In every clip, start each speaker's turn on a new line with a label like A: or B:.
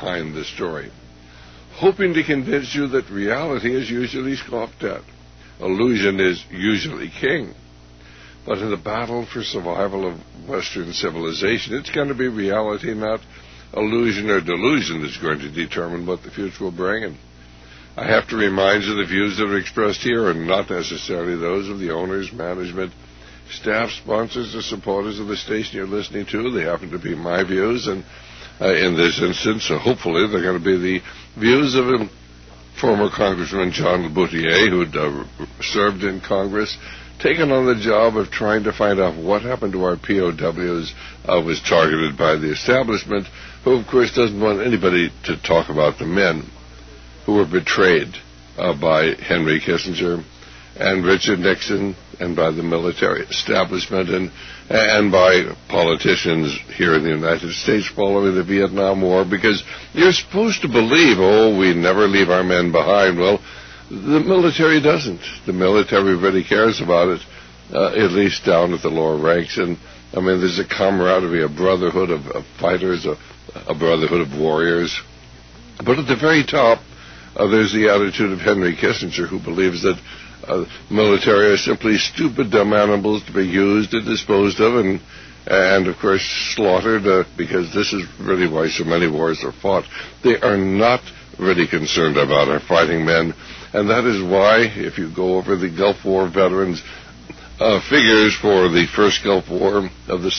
A: behind the story, hoping to convince you that reality is usually scoffed at. Illusion is usually king. But in the battle for survival of Western civilization, it's going to be reality, not illusion or delusion, that's going to determine what the future will bring. And I have to remind you the views that are expressed here are not necessarily those of the owners, management, staff, sponsors, or supporters of the station you're listening to. They happen to be my views, and in this instance, hopefully, they're going to be the views of former Congressman John Laboutier, who served in Congress, taken on the job of trying to find out what happened to our POWs, was targeted by the establishment, who, of course, doesn't want anybody to talk about the men who were betrayed by Henry Kissinger and Richard Nixon, and by the military establishment, and by politicians here in the United States following the Vietnam War, because you're supposed to believe, we never leave our men behind. Well, the military doesn't. The military really cares about it, at least down at the lower ranks. And, I mean, there's a camaraderie, a brotherhood of fighters, a brotherhood of warriors. But at the very top, there's the attitude of Henry Kissinger, who believes that military are simply stupid, dumb animals to be used and disposed of and of course, slaughtered, because this is really why so many wars are fought. They are not really concerned about our fighting men, and that is why, if you go over the Gulf War veterans' figures for the first Gulf War, of the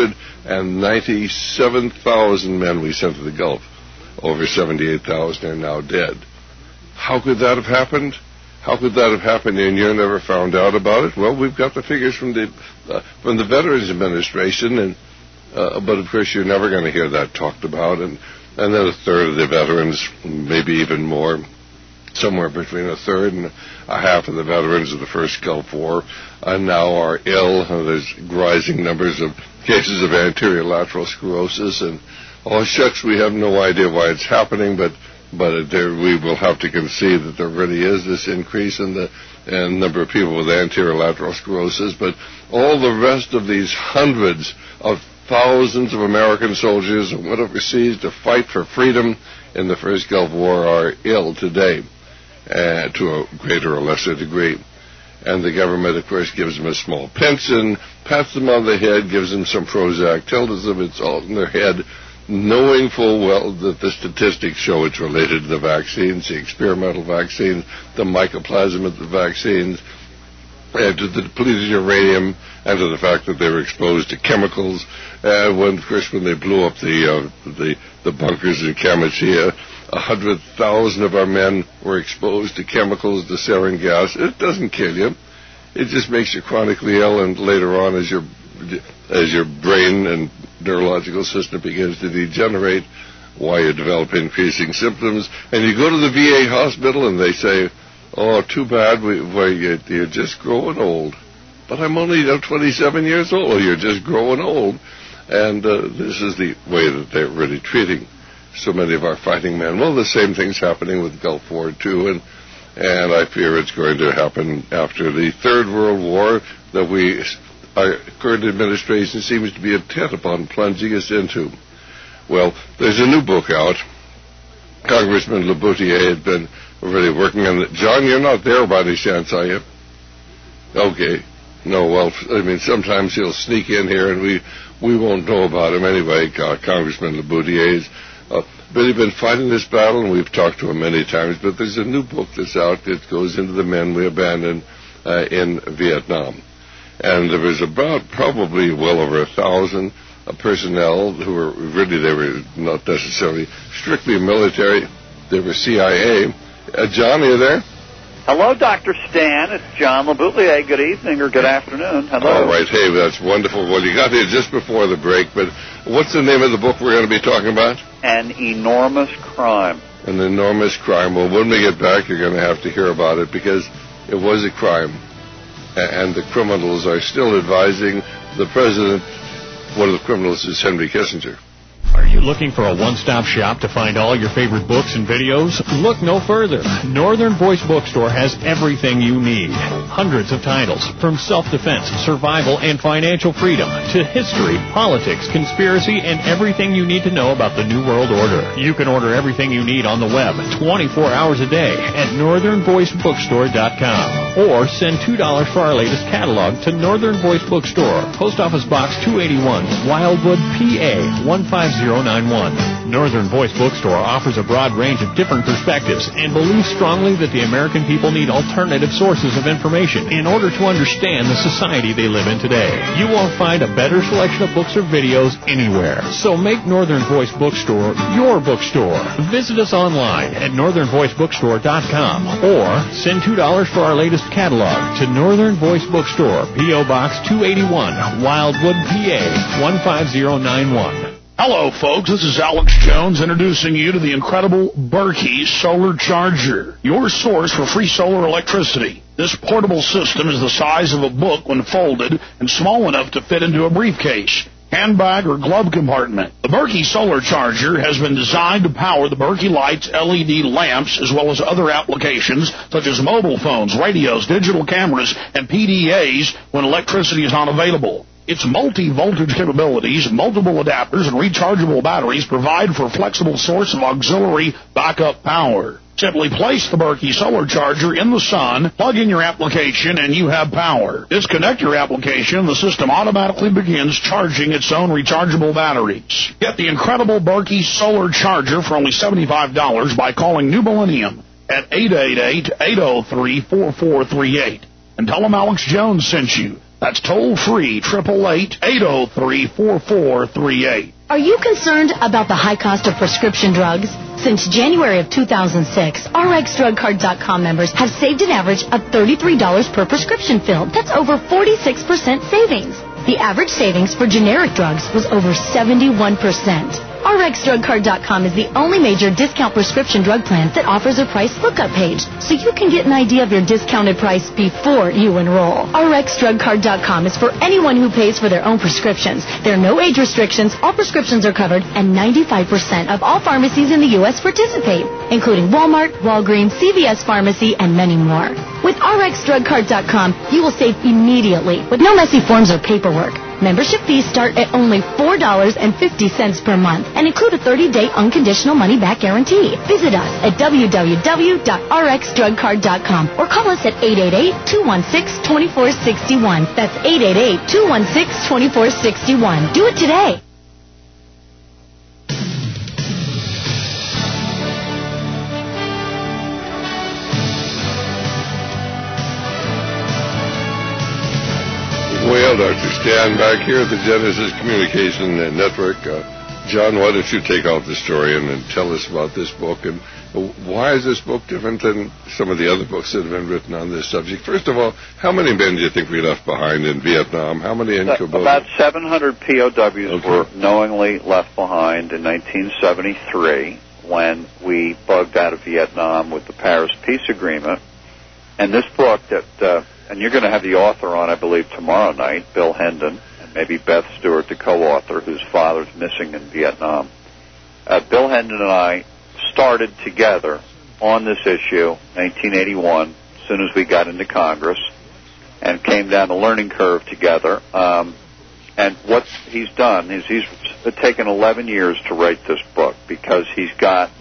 A: 697,000 men we sent to the Gulf, over 78,000 are now dead. How could that have happened? How could that have happened and you never found out about it? Well, we've got the figures from the Veterans Administration, but of course you're never going to hear that talked about. And then a third of the veterans, maybe even more, somewhere between a third and a half of the veterans of the first Gulf War now are ill. There's rising numbers of cases of anterior lateral sclerosis, and shucks, we have no idea why it's happening, but we will have to concede that there really is this increase in the number of people with anterior lateral sclerosis. But all the rest of these hundreds of thousands of American soldiers who went overseas to fight for freedom in the first Gulf War are ill today, to a greater or lesser degree. And the government, of course, gives them a small pension, pats them on the head, gives them some Prozac, tells them it's all in their head, knowing full well that the statistics show it's related to the vaccines, the experimental vaccines, the mycoplasma of the vaccines, and to the depleted uranium, and to the fact that they were exposed to chemicals. When they blew up the bunkers in Kamchatka, 100,000 of our men were exposed to chemicals, the sarin gas. It doesn't kill you. It just makes you chronically ill, and later on, as your brain and neurological system begins to degenerate, why you develop increasing symptoms. And you go to the VA hospital and they say, too bad, you're just growing old. But I'm only 27 years old. You're just growing old. And this is the way that they're really treating so many of our fighting men. Well, the same thing's happening with Gulf War too, and I fear it's going to happen after the Third World War that our current administration seems to be intent upon plunging us into. Well, there's a new book out. Congressman Laboutier had been already working on it. John, you're not there by any chance, are you? Okay. No, well, I mean, sometimes he'll sneak in here and we won't know about him anyway. Congressman Laboutier's really been fighting this battle, and we've talked to him many times, but there's a new book that's out that goes into the men we abandoned in Vietnam. And there was about probably well over 1,000 personnel who were they were not necessarily strictly military. They were CIA. John, are you there?
B: Hello, Dr. Stan. It's John Laboutier. Good evening or good afternoon. Hello.
A: All right. Hey, that's wonderful. Well, you got here just before the break, but what's the name of the book we're going to be talking about?
B: An Enormous Crime.
A: An Enormous Crime. Well, when we get back, you're going to have to hear about it, because it was a crime. And the criminals are still advising the president. One of the criminals is Henry Kissinger.
C: Are you looking for a one-stop shop to find all your favorite books and videos? Look no further. Northern Voice Bookstore has everything you need. Hundreds of titles, from self-defense, survival, and financial freedom, to history, politics, conspiracy, and everything you need to know about the New World Order. You can order everything you need on the web 24 hours a day at northernvoicebookstore.com. Or send $2 for our latest catalog to Northern Voice Bookstore, Post Office Box 281, Wildwood, PA 15091. Northern Voice Bookstore offers a broad range of different perspectives and believes strongly that the American people need alternative sources of information in order to understand the society they live in today. You won't find a better selection of books or videos anywhere. So make Northern Voice Bookstore your bookstore. Visit us online at northernvoicebookstore.com or send $2 for our latest catalog to Northern Voice Bookstore, P.O. Box 281, Wildwood, PA 15091.
D: Hello, folks. This is Alex Jones introducing you to the incredible Berkey Solar Charger, your source for free solar electricity. This portable system is the size of a book when folded and small enough to fit into a briefcase, handbag, or glove compartment. The Berkey Solar Charger has been designed to power the Berkey Lights LED lamps as well as other applications such as mobile phones, radios, digital cameras, and PDAs when electricity is not available. Its multi-voltage capabilities, multiple adapters, and rechargeable batteries provide for a flexible source of auxiliary backup power. Simply place the Berkey Solar Charger in the sun, plug in your application, and you have power. Disconnect your application, the system automatically begins charging its own rechargeable batteries. Get the incredible Berkey Solar Charger for only $75 by calling New Millennium at 888-803-4438. And tell them Alex Jones sent you. That's toll-free, 888-803-4438.
E: Are you concerned about the high cost of prescription drugs? Since January of 2006, RxDrugCard.com members have saved an average of $33 per prescription filled. That's over 46% savings. The average savings for generic drugs was over 71%. RxDrugCard.com is the only major discount prescription drug plan that offers a price lookup page, so you can get an idea of your discounted price before you enroll. RxDrugCard.com is for anyone who pays for their own prescriptions. There are no age restrictions, all prescriptions are covered, and 95% of all pharmacies in the U.S. participate, including Walmart, Walgreens, CVS Pharmacy, and many more. With RxDrugCard.com, you will save immediately with no messy forms or paperwork. Membership fees start at only $4.50 per month and include a 30-day unconditional money-back guarantee. Visit us at www.rxdrugcard.com or call us at 888-216-2461. That's 888-216-2461. Do it today.
A: Well, Dr. Stan, back here at the Genesis Communication Network, John, why don't you take out the story and tell us about this book, and why is this book different than some of the other books that have been written on this subject? First of all, how many men do you think we left behind in Vietnam? How many in Cambodia?
B: About 700 POWs were knowingly left behind in 1973 when we bugged out of Vietnam with the Paris Peace Agreement. And this book that... and you're going to have the author on, I believe, tomorrow night, Bill Hendon, and maybe Beth Stewart, the co-author, whose father's missing in Vietnam. Bill Hendon and I started together on this issue, 1981, as soon as we got into Congress, and came down the learning curve together. And what he's done is he's taken 11 years to write this book because he's got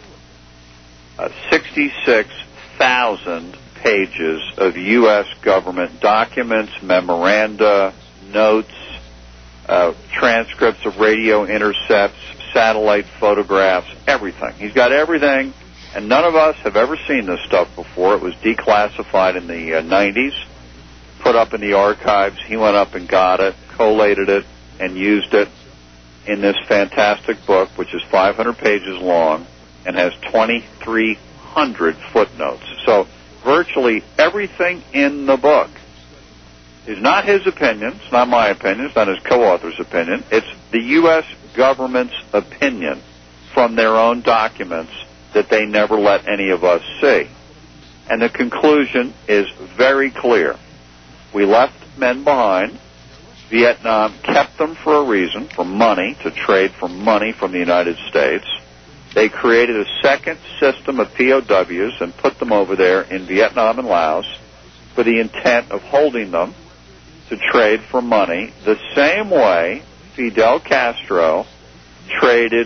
B: 66,000 pages of U.S. government documents, memoranda, notes, transcripts of radio intercepts, satellite photographs, everything. He's got everything, and none of us have ever seen this stuff before. It was declassified in the 90s, put up in the archives. He went up and got it, collated it, and used it in this fantastic book, which is 500 pages long and has 2,300 footnotes. So virtually everything in the book is not his opinion. It's not my opinion. It's not his co-author's opinion. It's the U.S. government's opinion from their own documents that they never let any of us see. And the conclusion is very clear. We left men behind Vietnam kept them for a reason, for money, to trade for money from the United States. They created a second system of POWs and put them over there in Vietnam and Laos for the intent of holding them to trade for money, the same way Fidel Castro traded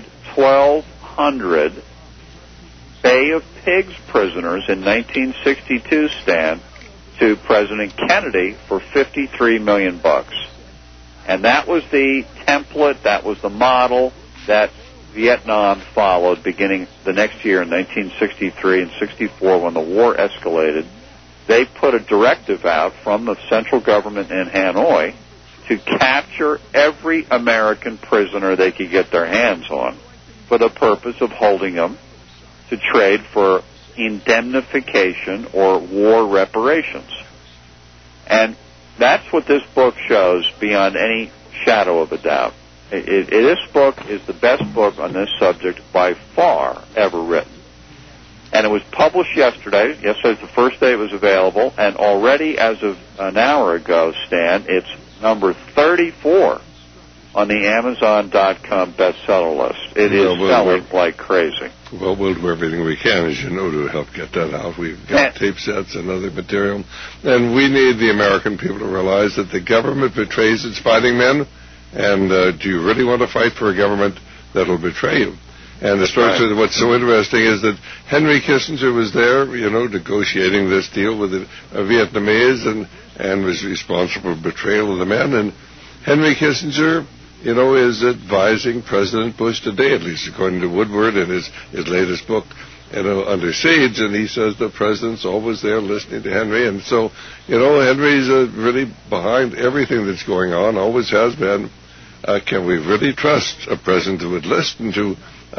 B: 1,200 Bay of Pigs prisoners in 1962, Stan, to President Kennedy for $53 million. And that was the template, that was the model that Vietnam followed beginning the next year in 1963 and 64 when the war escalated. They put a directive out from the central government in Hanoi to capture every American prisoner they could get their hands on for the purpose of holding them to trade for indemnification or war reparations. And that's what this book shows beyond any shadow of a doubt. This book is the best book on this subject by far ever written. And it was published yesterday. Yesterday's the first day it was available. And already as of an hour ago, Stan, it's number 34 on the Amazon.com bestseller list. It is selling like crazy.
A: Well, we'll do everything we can, as you know, to help get that out. We've got tape sets and other material. And we need the American people to realize that the government betrays its fighting men. And do you really want to fight for a government that will betray you? And especially what's so interesting is that Henry Kissinger was there, negotiating this deal with the Vietnamese and was responsible for betrayal of the men. And Henry Kissinger, is advising President Bush today, at least according to Woodward in his latest book, Under Siege, and he says the president's always there listening to Henry. And so, Henry's really behind everything that's going on, always has been. Can we really trust a president who would listen to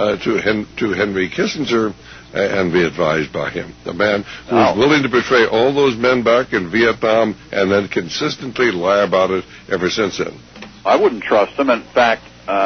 A: Henry Kissinger and be advised by him? The man who is willing to betray all those men back in Vietnam and then consistently lie about it ever since then.
B: I wouldn't trust him. In fact,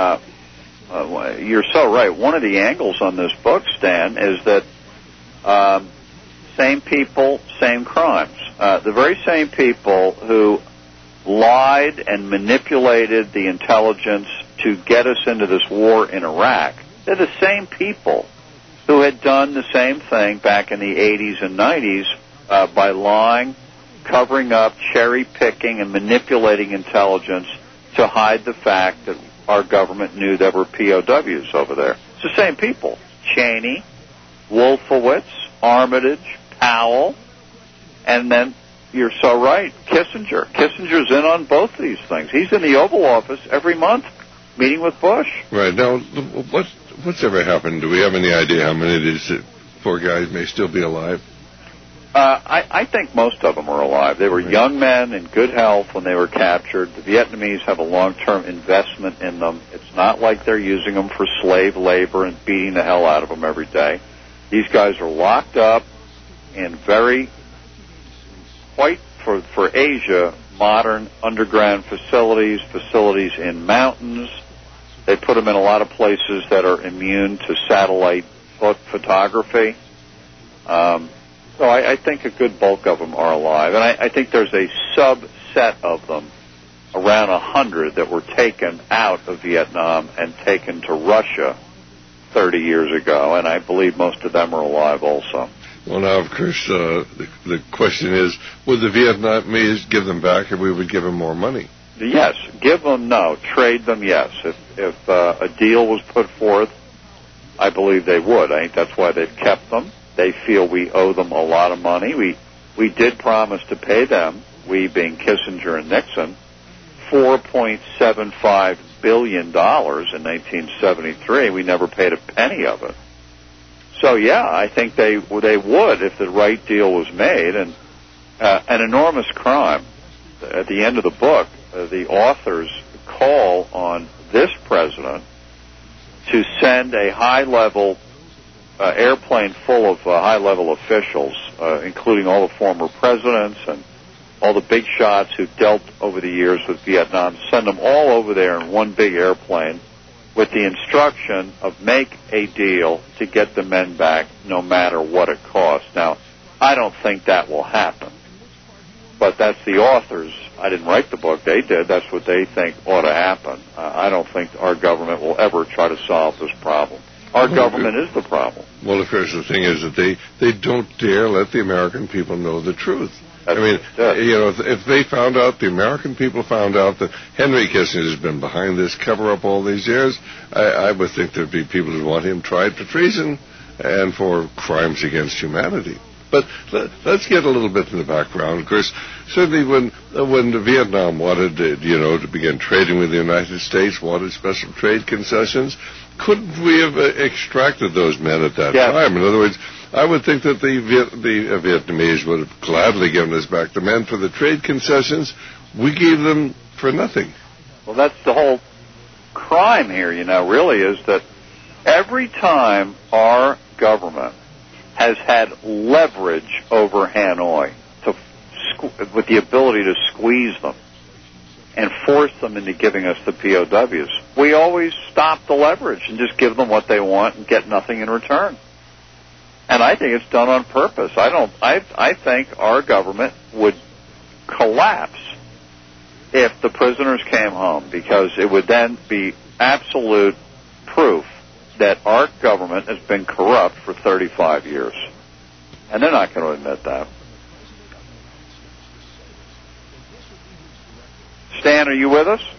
B: you're so right. One of the angles on this book, Stan, is that same people, same crimes. The very same people who lied and manipulated the intelligence to get us into this war in Iraq, they're the same people who had done the same thing back in the 80s and 90s by lying, covering up, cherry-picking, and manipulating intelligence to hide the fact that our government knew there were POWs over there. It's the same people. Cheney, Wolfowitz, Armitage, Powell, and then you're so right, Kissinger. Kissinger's in on both these things. He's in the Oval Office every month meeting with Bush.
A: Right. Now, what's ever happened? Do we have any idea how many of these poor guys may still be alive?
B: I think most of them are alive. They were young men in good health when they were captured. The Vietnamese have a long-term investment in them. It's not like they're using them for slave labor and beating the hell out of them every day. These guys are locked up in quite for Asia, modern underground facilities in mountains. They put them in a lot of places that are immune to satellite photography. So I think a good bulk of them are alive. And I think there's a subset of them, around 100, that were taken out of Vietnam and taken to Russia 30 years ago. And I believe most of them are alive also.
A: Well, now, of course, the question is, would the Vietnamese give them back if we would give them more money?
B: Yes. Give them no. Trade them, yes. If a deal was put forth, I believe they would. I think that's why they've kept them. They feel we owe them a lot of money. We did promise to pay them, we being Kissinger and Nixon, $4.75 billion in 1973. We never paid a penny of it. So, yeah, I think they would if the right deal was made. And an enormous crime. At the end of the book, the authors call on this president to send a high-level airplane full of high-level officials, including all the former presidents and all the big shots who dealt over the years with Vietnam, send them all over there in one big airplane with the instruction of make a deal to get the men back no matter what it costs. Now, I don't think that will happen. but that's the authors. I didn't write the book. They did. That's what they think ought to happen. I don't think our government will ever try to solve this problem. Our government is the problem.
A: Well, of course, the thing is that they don't dare let the American people know the truth.
B: That's
A: if they found out, the American people found out that Henry Kissinger has been behind this cover-up all these years, I would think there'd be people who want him tried for treason and for crimes against humanity. But let's get a little bit in the background. Of course, certainly when Vietnam wanted to begin trading with the United States, wanted special trade concessions, couldn't we have extracted those men at that time? In other words, I would think that the Vietnamese would have gladly given us back the men for the trade concessions. We gave them for nothing.
B: Well, that's the whole crime here, really, is that every time our government has had leverage over Hanoi with the ability to squeeze them and force them into giving us the POWs, we always stop the leverage and just give them what they want and get nothing in return. And I think it's done on purpose. I think our government would collapse if the prisoners came home, because it would then be absolute proof that our government has been corrupt for 35 years. And they're not going to admit that. Stan, are you with us?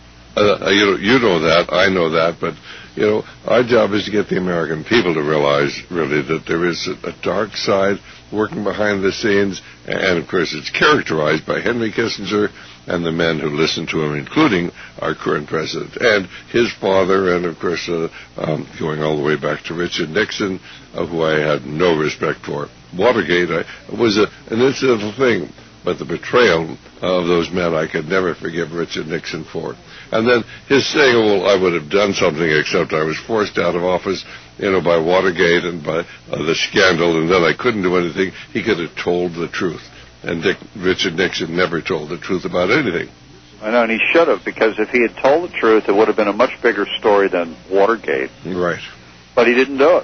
A: You know that. I know that. But, our job is to get the American people to realize, really, that there is a dark side working behind the scenes. And, of course, it's characterized by Henry Kissinger and the men who listen to him, including our current president and his father, and, of course, going all the way back to Richard Nixon, who I had no respect for. Watergate was an incidental thing, but the betrayal of those men I could never forgive Richard Nixon for. And then his saying, well, I would have done something except I was forced out of office, by Watergate and by the scandal, and then I couldn't do anything. He could have told the truth. And Richard Nixon never told the truth about anything.
B: I know, and he should have, because if he had told the truth, it would have been a much bigger story than Watergate.
A: Right.
B: But he didn't do it.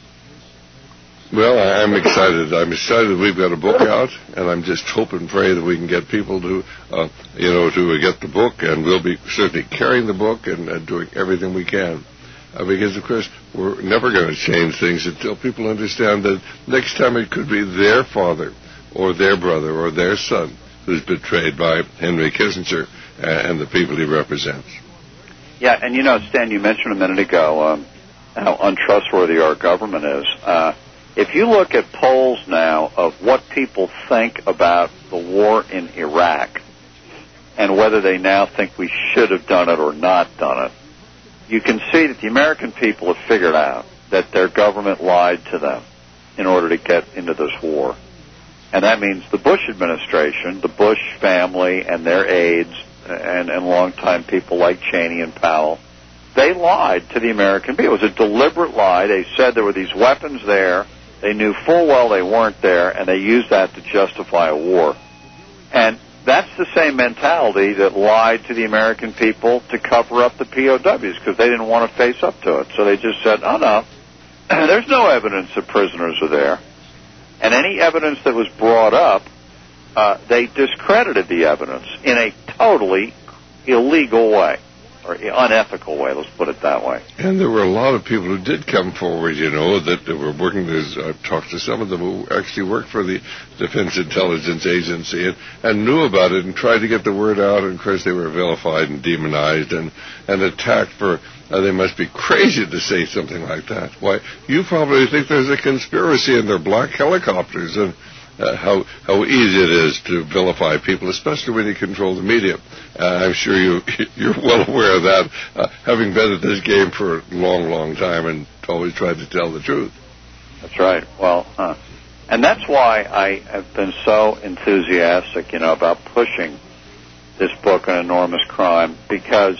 A: Well, I'm excited. I'm excited we've got a book out, and I'm just hope and pray that we can get people to get the book, and we'll be certainly carrying the book and doing everything we can. Because, of course, we're never going to change things until people understand that next time it could be their father or their brother or their son who's betrayed by Henry Kissinger and the people he represents.
B: Yeah, and Stan, you mentioned a minute ago how untrustworthy our government is. If you look at polls now of what people think about the war in Iraq and whether they now think we should have done it or not done it, you can see that the American people have figured out that their government lied to them in order to get into this war. And that means the Bush administration, the Bush family and their aides and longtime people like Cheney and Powell, they lied to the American people. It was a deliberate lie. They said there were these weapons there. They knew full well they weren't there, and they used that to justify a war. And that's the same mentality that lied to the American people to cover up the POWs, because they didn't want to face up to it. So they just said, oh, no, there's no evidence that prisoners are there. And any evidence that was brought up, they discredited the evidence in a totally illegal way, or unethical way, let's put it that way.
A: And there were a lot of people who did come forward, that were working. I've talked to some of them who actually worked for the Defense Intelligence Agency and knew about it and tried to get the word out. And, of course, they were vilified and demonized and attacked for, they must be crazy to say something like that. Why, you probably think there's a conspiracy and they're black helicopters, and how easy it is to vilify people, especially when you control the media. I'm sure you're well aware of that, having been at this game for a long, long time and always tried to tell the truth.
B: That's right. Well, and that's why I have been so enthusiastic, about pushing this book, An Enormous Crime, because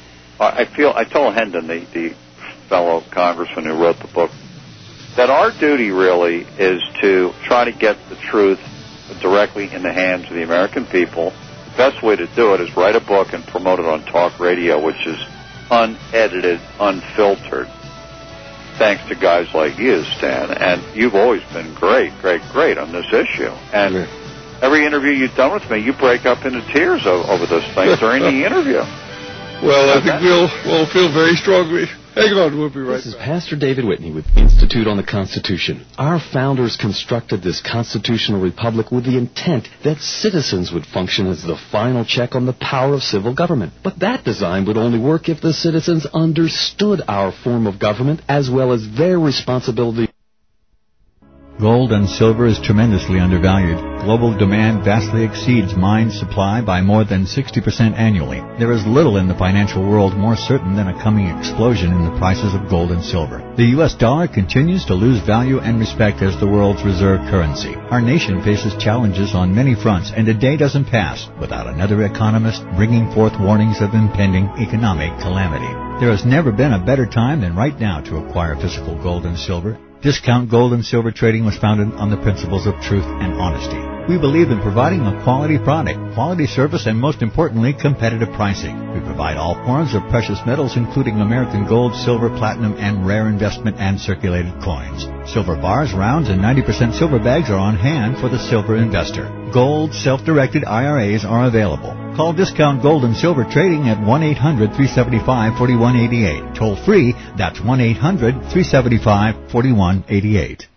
B: I told Hendon, the fellow congressman who wrote the book, that our duty really is to try to get the truth directly in the hands of the American people. The best way to do it is write a book and promote it on talk radio, which is unedited, unfiltered, thanks to guys like you, Stan. And you've always been great on this issue. And Every interview you've done with me, you break up into tears over those things during the interview.
A: Well, I think we'll feel very strongly. Hang on, we'll be right back.
F: This is Pastor David Whitney with the Institute on the Constitution. Our founders constructed this constitutional republic with the intent that citizens would function as the final check on the power of civil government. But that design would only work if the citizens understood our form of government as well as their responsibility.
G: Gold and silver is tremendously undervalued. Global demand vastly exceeds mine supply by more than 60% annually. There is little in the financial world more certain than a coming explosion in the prices of gold and silver. The U.S. dollar continues to lose value and respect as the world's reserve currency. Our nation faces challenges on many fronts, and a day doesn't pass without another economist bringing forth warnings of impending economic calamity. There has never been a better time than right now to acquire physical gold and silver. Discount Gold and Silver Trading was founded on the principles of truth and honesty. We believe in providing a quality product, quality service, and most importantly, competitive pricing. We provide all forms of precious metals, including American gold, silver, platinum, and rare investment and circulated coins. Silver bars, rounds, and 90% silver bags are on hand for the silver investor. Gold, self-directed IRAs are available. Call Discount Gold and Silver Trading at 1-800-375-4188. Toll free, that's 1-800-375-4188.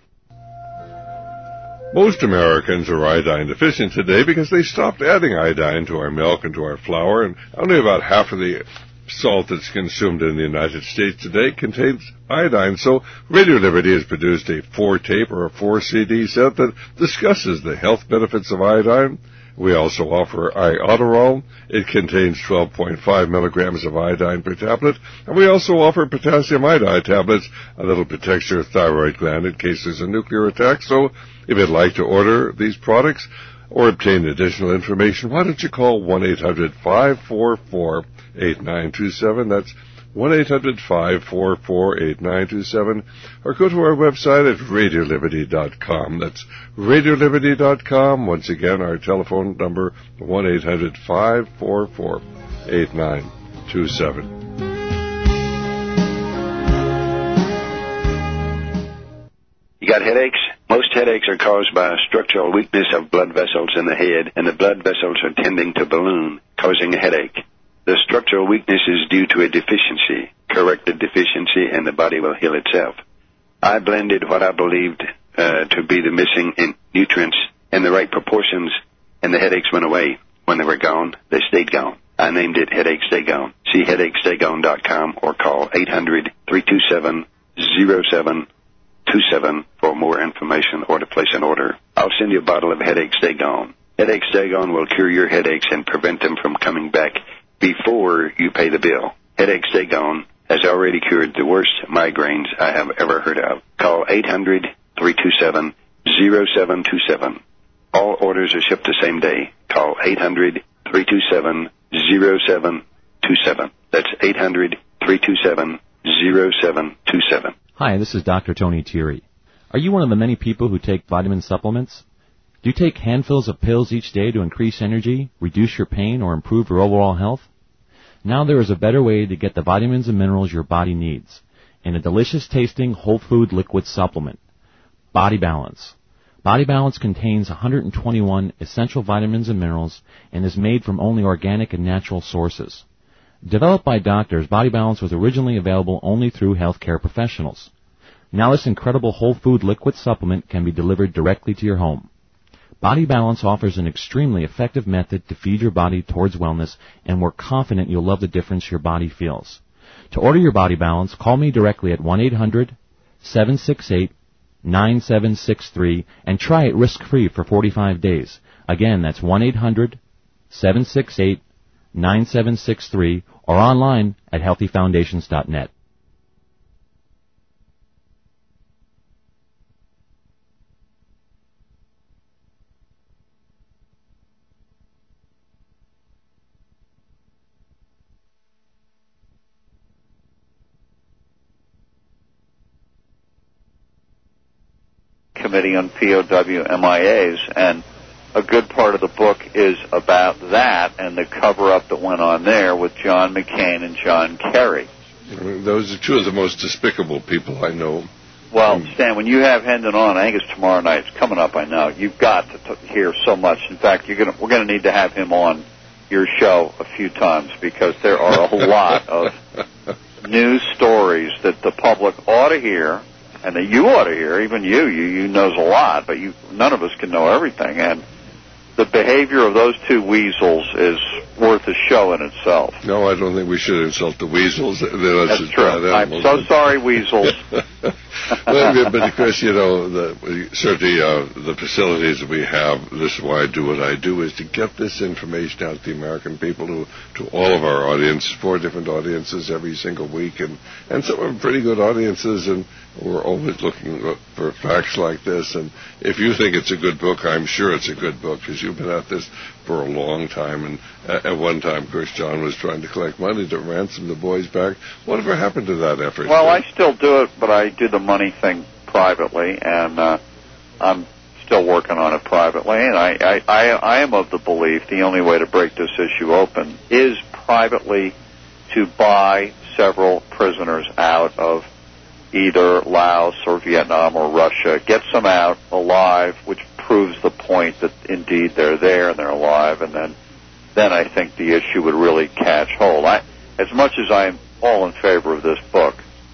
A: Most Americans are iodine deficient today because they stopped adding iodine to our milk and to our flour, and only about half of the salt that's consumed in the United States today contains iodine. So Radio Liberty has produced a 4-tape or a 4-CD set that discusses the health benefits of iodine. We also offer Iodoral. It contains 12.5 milligrams of iodine per tablet. And we also offer potassium iodide tablets, a little protects your thyroid gland in case there's a nuclear attack. So if you'd like to order these products or obtain additional information, why don't you call 1-800-544-8927. That's 1-800-544-8927, or go to our website at RadioLiberty.com. That's RadioLiberty.com. Once again, our telephone number, 1-800-544-8927.
H: You got headaches? Most headaches are caused by a structural weakness of blood vessels in the head, and the blood vessels are tending to balloon, causing a headache. The structural weakness is due to a deficiency. Correct the deficiency and the body will heal itself. I blended what I believed to be the missing nutrients in the right proportions, and the headaches went away. When they were gone, they stayed gone. I named it Headache Stay Gone. See HeadacheStayGone.com or call 800-327-0727 for more information or to place an order. I'll send you a bottle of Headache Stay Gone. Headache Stay Gone will cure your headaches and prevent them from coming back before you pay the bill. Headache Stay Gone has already cured the worst migraines I have ever heard of. Call 800-327-0727. All orders are shipped the same day. Call 800-327-0727. That's 800-327-0727.
I: Hi, this is Dr. Tony Thierry. Are you one of the many people who take vitamin supplements? Do you take handfuls of pills each day to increase energy, reduce your pain, or improve your overall health? Now there is a better way to get the vitamins and minerals your body needs in a delicious-tasting whole food liquid supplement, Body Balance. Body Balance contains 121 essential vitamins and minerals and is made from only organic and natural sources. Developed by doctors, Body Balance was originally available only through healthcare professionals. Now this incredible whole food liquid supplement can be delivered directly to your home. Body Balance offers an extremely effective method to feed your body towards wellness, and we're confident you'll love the difference your body feels. To order your Body Balance, call me directly at 1-800-768-9763 and try it risk-free for 45 days. Again, that's 1-800-768-9763 or online at healthyfoundations.net.
B: Committee on POW MIAs, and a good part of the book is about that and the cover-up that went on there with John McCain and John Kerry.
A: Those are two of the most despicable people I know.
B: Well, Stan, when you have Hendon on, I think it's tomorrow night. It's coming up, I know. You've got to hear so much. In fact, we're going to need to have him on your show a few times because there are a lot of news stories that the public ought to hear and that you ought to hear. Even you knows a lot, but none of us can know everything. And the behavior of those two weasels is worth a show in itself.
A: No, I don't think we should insult the weasels.
B: That's true. I'm so sorry, weasels.
A: But, Chris, certainly the facilities that we have, this is why I do what I do, is to get this information out to the American people, to all of our audiences, 4 different audiences every single week, and some of them pretty good audiences, and we're always looking for facts like this. And if you think it's a good book, I'm sure it's a good book, because you've been at this for a long time, and at one time, of course, John was trying to collect money to ransom the boys back. Whatever happened to that effort?
B: Well, I still do it, but I do the money thing privately, and I'm still working on it privately, and I am of the belief the only way to break this issue open is privately to buy several prisoners out of either Laos or Vietnam or Russia, get some out alive, which proves the point that indeed they're there and they're alive, and then I think the issue would really catch hold. As much as I'm all in favor of this book,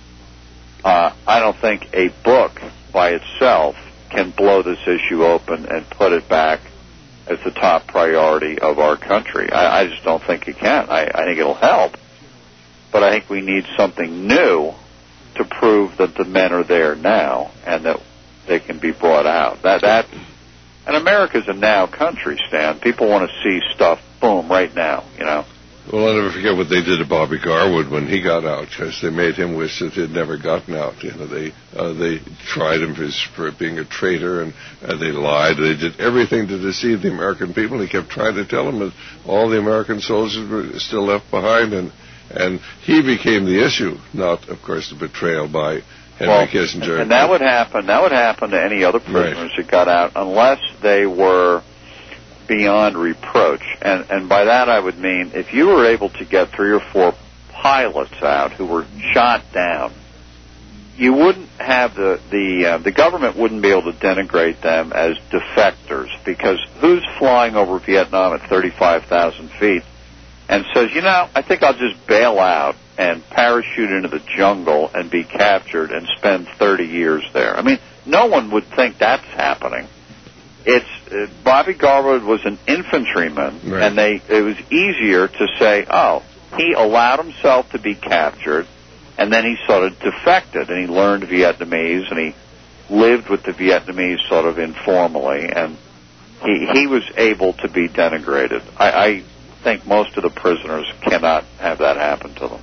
B: I don't think a book by itself can blow this issue open and put it back as the top priority of our country. I just don't think it can. I think it'll help, but I think we need something new to prove that the men are there now and that they can be brought out. And America's a now country, Stan. People want to see stuff, boom, right now,
A: Well, I'll never forget what they did to Bobby Garwood when he got out, because they made him wish that he had never gotten out. They tried him for being a traitor, and they lied. They did everything to deceive the American people. He kept trying to tell them that all the American soldiers were still left behind, and he became the issue, not, of course, the betrayal by Henry Kissinger.
B: And that would happen to any other prisoners that got out unless they were beyond reproach. And by that I would mean if you were able to get 3 or 4 pilots out who were shot down, you wouldn't have the government wouldn't be able to denigrate them as defectors, because who's flying over Vietnam at 35,000 feet and says, I think I'll just bail out and parachute into the jungle and be captured and spend 30 years there? I mean, no one would think that's happening. Bobby Garwood was an infantryman, right, and it was easier to say, he allowed himself to be captured, and then he sort of defected, and he learned Vietnamese, and he lived with the Vietnamese sort of informally, and he was able to be denigrated. I think most of the prisoners cannot have that happen to them.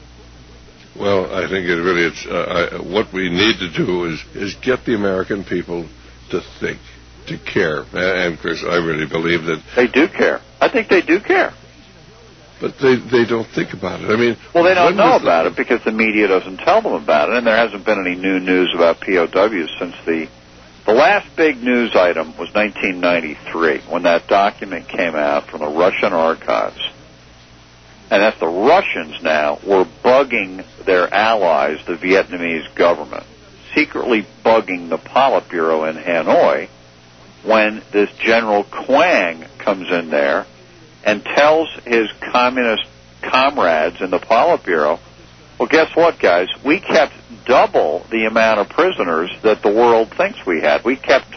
A: Well, I think it really what we need to do is get the American people to think, to care. And, Chris, I really believe that
B: they do care. I think they do care.
A: But they don't think about it. I mean,
B: well, they don't know about it because the media doesn't tell them about it, and there hasn't been any new news about POWs since the last big news item was 1993, when that document came out from the Russian archives. And that's the Russians now were bugging their allies, the Vietnamese government, secretly bugging the Politburo in Hanoi, when this General Quang comes in there and tells his communist comrades in the Politburo, well, guess what, guys? We kept double the amount of prisoners that the world thinks we had. We kept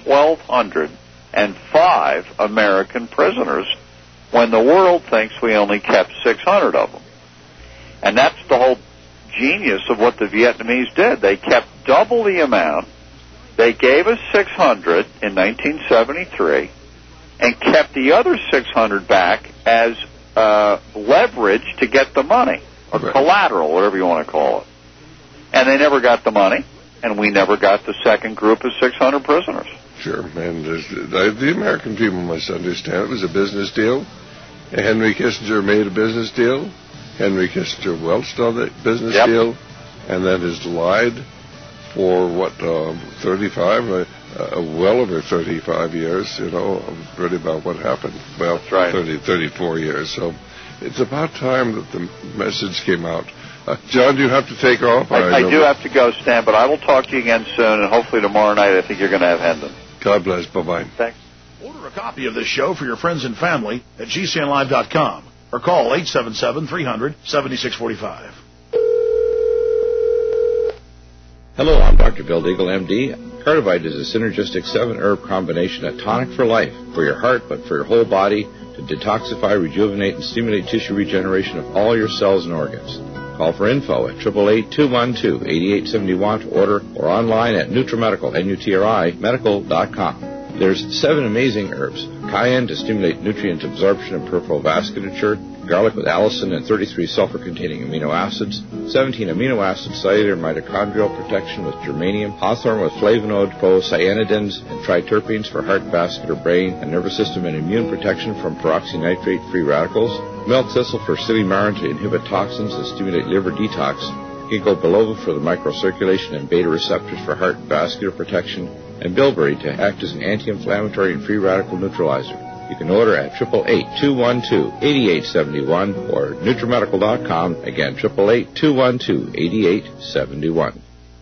B: 1,205 American prisoners when the world thinks we only kept 600 of them. And that's the whole genius of what the Vietnamese did. They kept double the amount. They gave us 600 in 1973 and kept the other 600 back as leverage to get the money, or collateral, whatever you want to call it. And they never got the money, and we never got the second group of 600 prisoners.
A: Sure, and the American people must understand it was a business deal. Henry Kissinger made a business deal. Henry Kissinger welched on the business deal, and then has lied for, 35, well over 35 years, really about what happened. Well, 34 years. So it's about time that the message came out. John, do you have to take off?
B: I do have to go, Stan, but I will talk to you again soon, and hopefully tomorrow night I think you're going to have Hendon.
A: God bless. Bye-bye.
B: Thanks.
D: Order a copy of this show for your friends and family at GCNlive.com or call 877-300-7645.
J: Hello, I'm Dr. Bill Deagle, MD. Cardivite is a synergistic 7-herb combination, a tonic for life, for your heart, but for your whole body, to detoxify, rejuvenate, and stimulate tissue regeneration of all your cells and organs. Call for info at 888-212-8871 to order, or online at NutriMedical, NutriMedical.com. There's 7 amazing herbs: cayenne to stimulate nutrient absorption and peripheral vasculature, garlic with allicin and 33 sulfur-containing amino acids, 17 amino acid cellular mitochondrial protection with germanium, hawthorn with flavonoid, cyanidins, and triterpenes for heart, vascular, brain, and nervous system and immune protection from peroxynitrate free radicals, milk thistle for silymarin to inhibit toxins and stimulate liver detox, ginkgo biloba for the microcirculation and beta receptors for heart and vascular protection, and bilberry to act as an anti-inflammatory and free radical neutralizer. You can order at 888-212-8871 or NutriMedical.com. Again, 888-212-8871.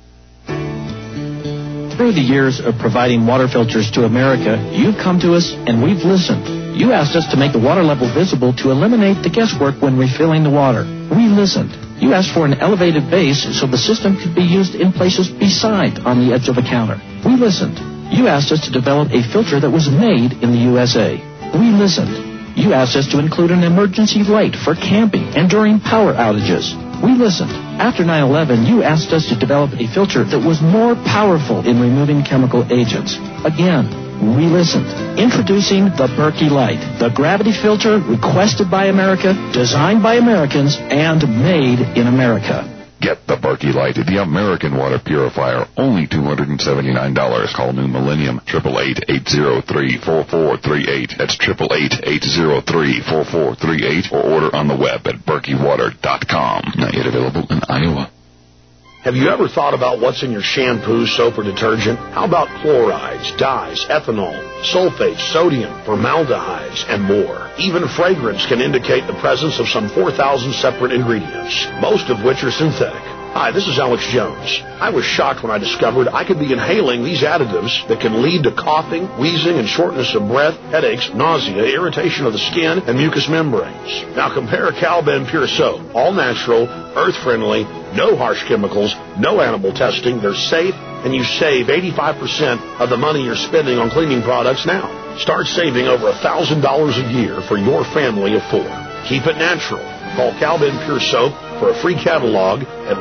K: Through the years of providing water filters to America, you've come to us and we've listened. You asked us to make the water level visible to eliminate the guesswork when refilling the water. We listened. You asked for an elevated base so the system could be used in places beside on the edge of a counter. We listened. You asked us to develop a filter that was made in the USA. We listened. You asked us to include an emergency light for camping and during power outages. We listened. After 9/11, you asked us to develop a filter that was more powerful in removing chemical agents. Again, we listened. Introducing the Berkey Light, the gravity filter requested by America, designed by Americans, and made in America.
L: Get the Berkey Light, the American water purifier, only $279. Call New Millennium, 888-803-4438. That's 888-803-4438, or order on the web at berkeywater.com. Not yet available in Iowa.
D: Have you ever thought about what's in your shampoo, soap, or detergent? How about chlorides, dyes, ethanol, sulfates, sodium, formaldehydes, and more? Even fragrance can indicate the presence of some 4,000 separate ingredients, most of which are synthetic. Hi, this is Alex Jones. I was shocked when I discovered I could be inhaling these additives that can lead to coughing, wheezing, and shortness of breath, headaches, nausea, irritation of the skin, and mucous membranes. Now compare Calben Pure Soap. All natural, earth-friendly, no harsh chemicals, no animal testing. They're safe, and you save 85% of the money you're spending on cleaning products now. Start saving over $1,000 a year for your family of 4. Keep it natural. Call Calben Pure Soap for a free catalog at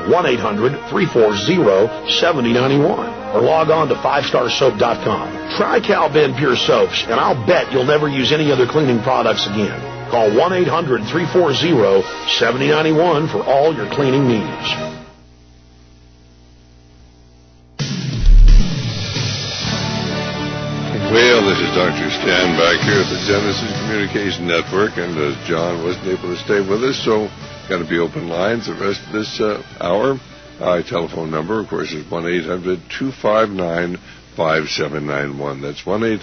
D: 1-800-340-7091 or log on to 5starsoap.com. Try Calben Pure Soaps, and I'll bet you'll never use any other cleaning products again. Call 1-800-340-7091 for all your cleaning needs.
A: Well, this is Dr. Stan back here at the Genesis Communication Network, and John wasn't able to stay with us, so going to be open lines the rest of this hour. My telephone number, of course, is 1-800-259-5791. That's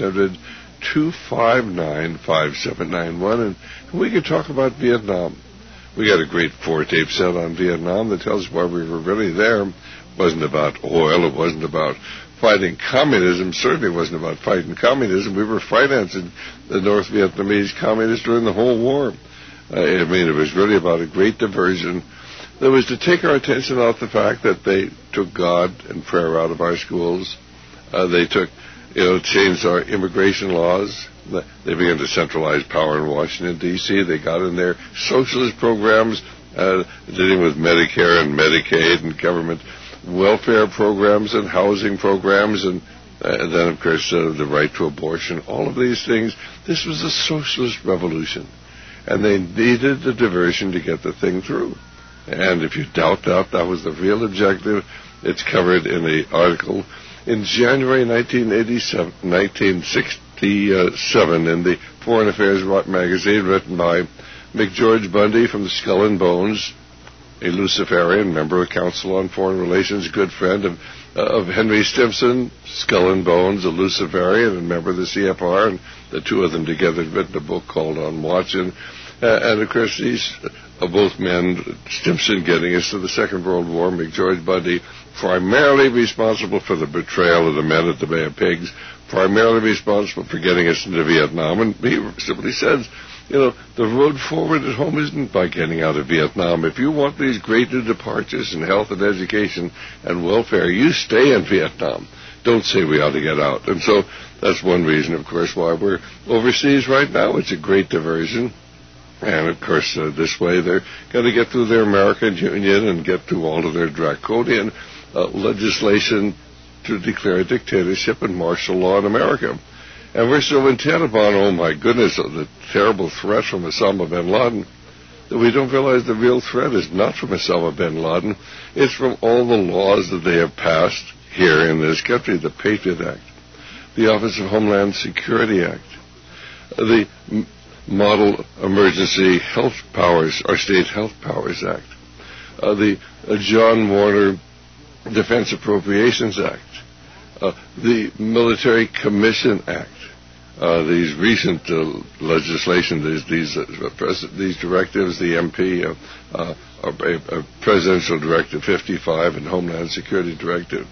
A: 1-800-259-5791, and we could talk about Vietnam. We got a great 4-tape set on Vietnam that tells us why we were really there. It wasn't about oil. It wasn't about fighting communism. Certainly wasn't about fighting communism. We were financing the North Vietnamese communists during the whole war. It was really about a great diversion that was to take our attention off the fact that they took God and prayer out of our schools. They took, changed our immigration laws. They began to centralize power in Washington, D.C. They got in their socialist programs, dealing with Medicare and Medicaid and government welfare programs and housing programs, and then, of course, the right to abortion, all of these things. This was a socialist revolution, and they needed a diversion to get the thing through. And if you doubt that was the real objective, it's covered in the article in January 1967 in the Foreign Affairs magazine, written by McGeorge Bundy from the Skull and Bones, a Luciferian, member of Council on Foreign Relations, good friend of Henry Stimson, Skull and Bones, a Luciferian, and member of the CFR, and the two of them together had written a book called On Watch. And And of course, these both men, Stimson getting us to the Second World War, McGeorge Bundy, primarily responsible for the betrayal of the men at the Bay of Pigs, primarily responsible for getting us into Vietnam. And he simply says, the road forward at home isn't by getting out of Vietnam. If you want these great new departures in health and education and welfare, you stay in Vietnam. Don't say we ought to get out. And so that's one reason, of course, why we're overseas right now. It's a great diversion. And, of course, this way they're going to get through their American Union and get through all of their draconian legislation to declare a dictatorship and martial law in America. And we're so intent upon, oh my goodness, the terrible threat from Osama bin Laden, that we don't realize the real threat is not from Osama bin Laden. It's from all the laws that they have passed here in this country, the Patriot Act, the Office of Homeland Security Act, the Model Emergency Health Powers, or State Health Powers Act, the John Warner Defense Appropriations Act, the Military Commission Act, these recent legislation, these directives, the MP, Presidential Directive 55 and Homeland Security Directive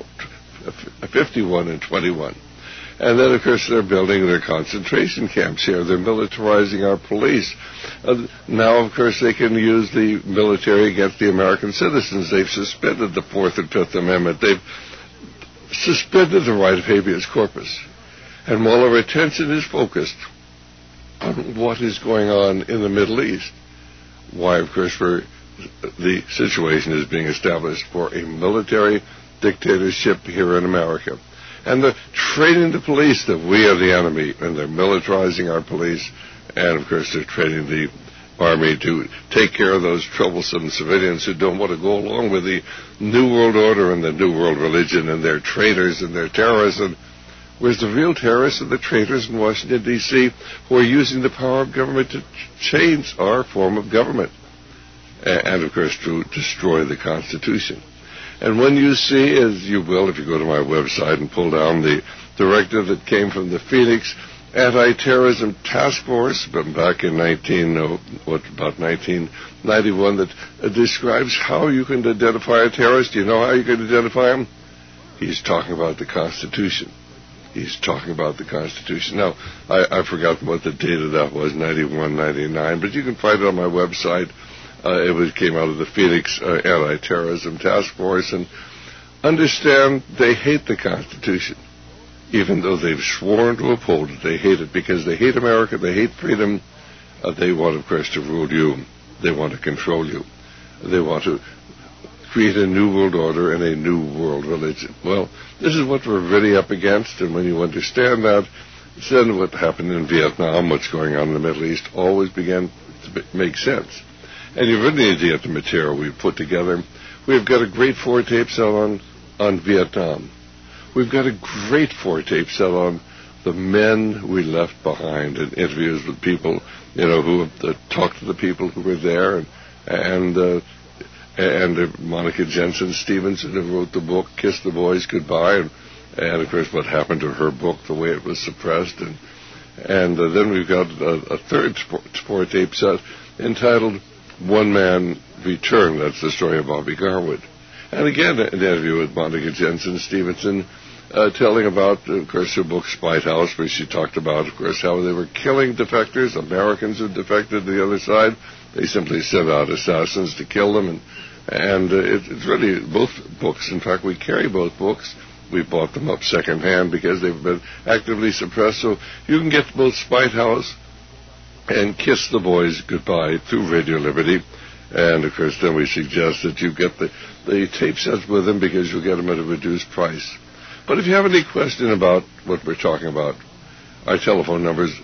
A: 51 and 21. And then, of course, they're building their concentration camps here. They're militarizing our police. Now, of course, they can use the military against the American citizens. They've suspended the Fourth and Fifth Amendment. They've suspended the right of habeas corpus. And while our attention is focused on what is going on in the Middle East, why, of course, the situation is being established for a military dictatorship here in America. And they're training the police that we are the enemy, and they're militarizing our police, and, of course, they're training the Army to take care of those troublesome civilians who don't want to go along with the New World Order and the New World Religion, and they're traitors and they're terrorists. And whereas the real terrorists are the traitors in Washington, D.C., who are using the power of government to change our form of government, and, of course, to destroy the Constitution. And when you see, as you will if you go to my website and pull down the directive that came from the Phoenix Anti-Terrorism Task Force from back in 1991, that describes how you can identify a terrorist. Do you know how you can identify him? He's talking about the Constitution. He's talking about the Constitution. Now, I've forgotten what the date of that was, 91, 99, but you can find it on my website. It came out of the Phoenix Anti-Terrorism Task Force. And understand, they hate the Constitution. Even though they've sworn to uphold it, they hate it because they hate America, they hate freedom. They want, of course, to rule you. They want to control you. They want to create a new world order and a new world religion. Well, this is what we're really up against, and when you understand that, then what happened in Vietnam, what's going on in the Middle East, always began to make sense. And you've written the idea of the material we've put together. We've got a great 4-tape set on Vietnam. We've got a great 4-tape set on the men we left behind, and interviews with people, who have talked to the people who were there, and Monica Jensen Stevenson, who wrote the book Kiss the Boys Goodbye, and of course what happened to her book, the way it was suppressed, and then we've got a third 4-tape set entitled One Man Return. That's the story of Bobby Garwood. And again, an interview with Monica Jensen Stevenson, telling about, of course, her book Spite House, where she talked about, of course, how they were killing defectors, Americans who defected to the other side. They simply sent out assassins to kill them, and it's really both books. In fact, we carry both books. We bought them up secondhand because they've been actively suppressed. So you can get both Spite House and Kiss the Boys Goodbye through Radio Liberty. And, of course, then we suggest that you get the tape sets with them because you'll get them at a reduced price. But if you have any question about what we're talking about, our telephone number is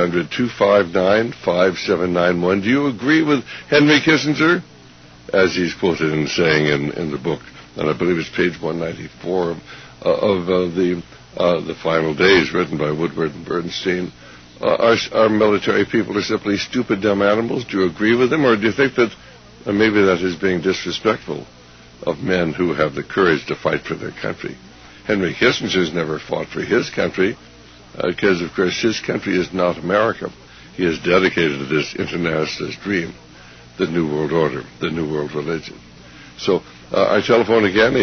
A: 800-259-5791. Do you agree with Henry Kissinger, as he's quoted in saying in the book, and I believe it's page 194 of the Final Days, written by Woodward and Bernstein? Our military people are simply stupid, dumb animals. Do you agree with them, or do you think that maybe that is being disrespectful of men who have the courage to fight for their country? Henry Kissinger's never fought for his country because, of course, his country is not America. he is dedicated to this internationalist dream, the New World Order, the New World Religion. So our telephone again,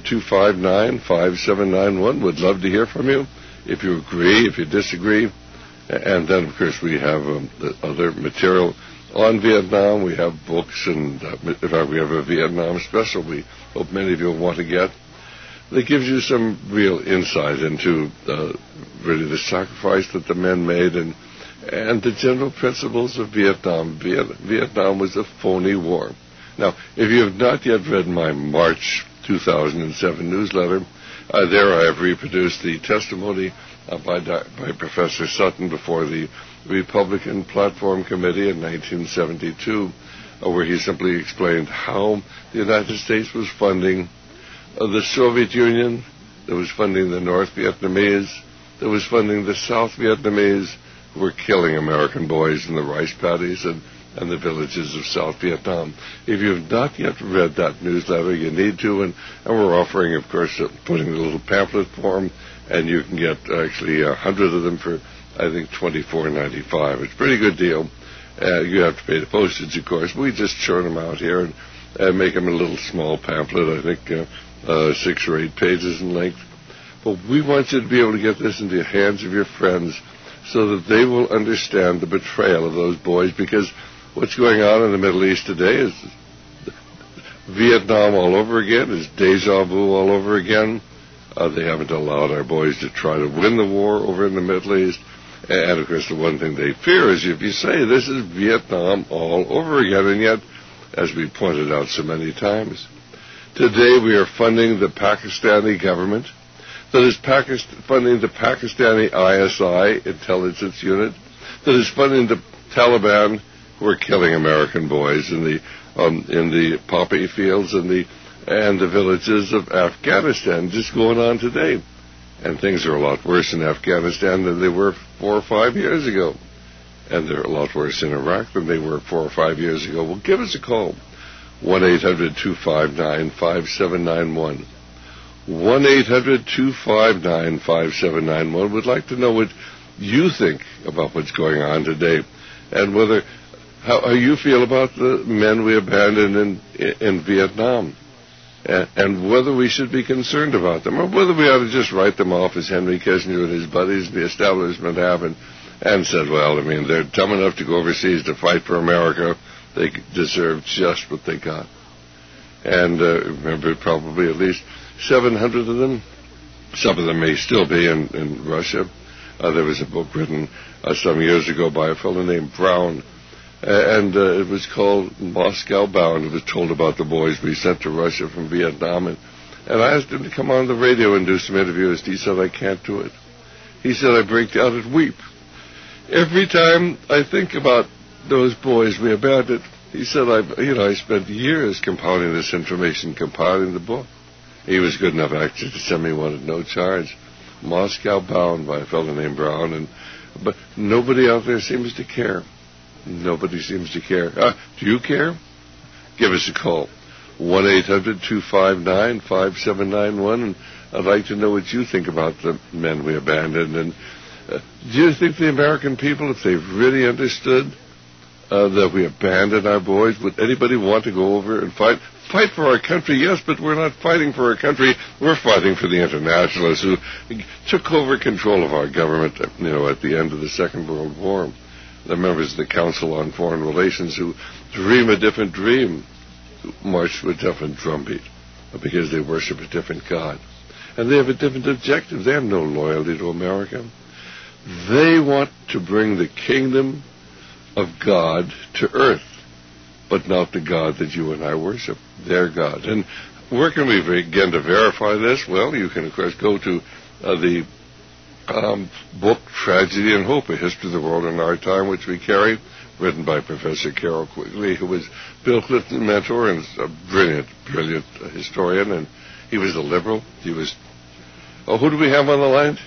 A: 800-259-5791. Would love to hear from you if you agree, if you disagree. And then, of course, we have the other material on Vietnam. We have books, and in fact, we have a Vietnam special we hope many of you will want to get. That gives you some real insight into really the sacrifice that the men made and the general principles of Vietnam. Vietnam was a phony war. Now, if you have not yet read my March 2007 newsletter, there I have reproduced the testimony by Professor Sutton before the Republican Platform Committee in 1972, where he simply explained how the United States was funding the Soviet Union, that was funding the North Vietnamese, that was funding the South Vietnamese, who were killing American boys in the rice paddies and the villages of South Vietnam. If you have not yet read that newsletter, you need to, and we're offering, of course, putting the little pamphlet form, and you can get actually 100 of them for, I think, $24.95. It's a pretty good deal. You have to pay the postage, of course. We just churn them out here and make them a little small pamphlet, I think 6 or 8 pages in length. But we want you to be able to get this into the hands of your friends so that they will understand the betrayal of those boys, because what's going on in the Middle East today is Vietnam all over again, is deja vu all over again. They haven't allowed our boys to try to win the war over in the Middle East. And, of course, the one thing they fear is if you say this is Vietnam all over again, and yet, as we pointed out so many times, today we are funding the Pakistani government, that is funding the Pakistani ISI intelligence unit, that is funding the Taliban, who are killing American boys in the poppy fields and the villages of Afghanistan, just going on today. And things are a lot worse in Afghanistan than they were 4 or 5 years ago. And they're a lot worse in Iraq than they were 4 or 5 years ago. Well, give us a call. 1-800-259-5791. 1-800-259-5791. We'd like to know what you think about what's going on today, and how you feel about the men we abandoned in Vietnam, and whether we should be concerned about them, or whether we ought to just write them off as Henry Kissinger and his buddies in the establishment have, and said, well, I mean, they're dumb enough to go overseas to fight for America. They deserve just what they got. And remember, probably at least 700 of them. Some of them may still be in Russia. There was a book written some years ago by a fellow named Brown, and it was called Moscow Bound. It was told about the boys we sent to Russia from Vietnam, and I asked him to come on the radio and do some interviews. He said, I can't do it. He said, I break down and weep every time I think about those boys we abandoned. He said, I spent years compiling this information, compiling the book. He was good enough actually to send me one at no charge. Moscow Bound by a fellow named Brown, but nobody out there seems to care. Nobody seems to care. Do you care? Give us a call. 1-800-259-5791, and I'd like to know what you think about the men we abandoned. And do you think the American people, if they really understood that we abandoned our boys, would anybody want to go over and fight for our country? Yes, but we're not fighting for our country. We're fighting for the internationalists who took over control of our government, at the end of the Second World War. The members of the Council on Foreign Relations who dream a different dream, who march to a different drumbeat, because they worship a different God. And they have a different objective. They have no loyalty to America. They want to bring the kingdom of God to earth, but not the God that you and I worship, their God. And where can we begin to verify this? Well, you can, of course, go to the book Tragedy and Hope, A History of the World in Our Time, which we carry, written by Professor Carroll Quigley, who was Bill Clinton's mentor and a brilliant historian, and he was a liberal. Who do we have on the line?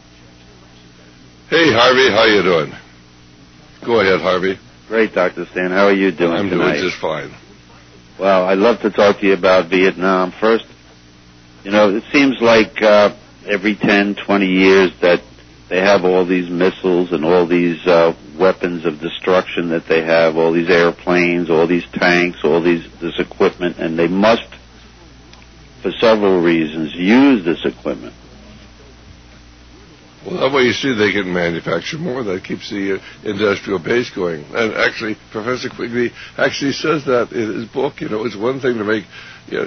A: Hey, Harvey, how you doing? Go ahead, Harvey.
M: Great, Dr. Stan. How are you doing
A: I'm
M: tonight?
A: doing just fine.
M: Well, I'd love to talk to you about Vietnam. First, it seems like every 10, 20 years that they have all these missiles and all these weapons of destruction that they have, all these airplanes, all these tanks, this equipment, and they must, for several reasons, use this equipment.
A: Well, that way you see they can manufacture more. That keeps the industrial base going. And actually, Professor Quigley actually says that in his book. It's one thing to make,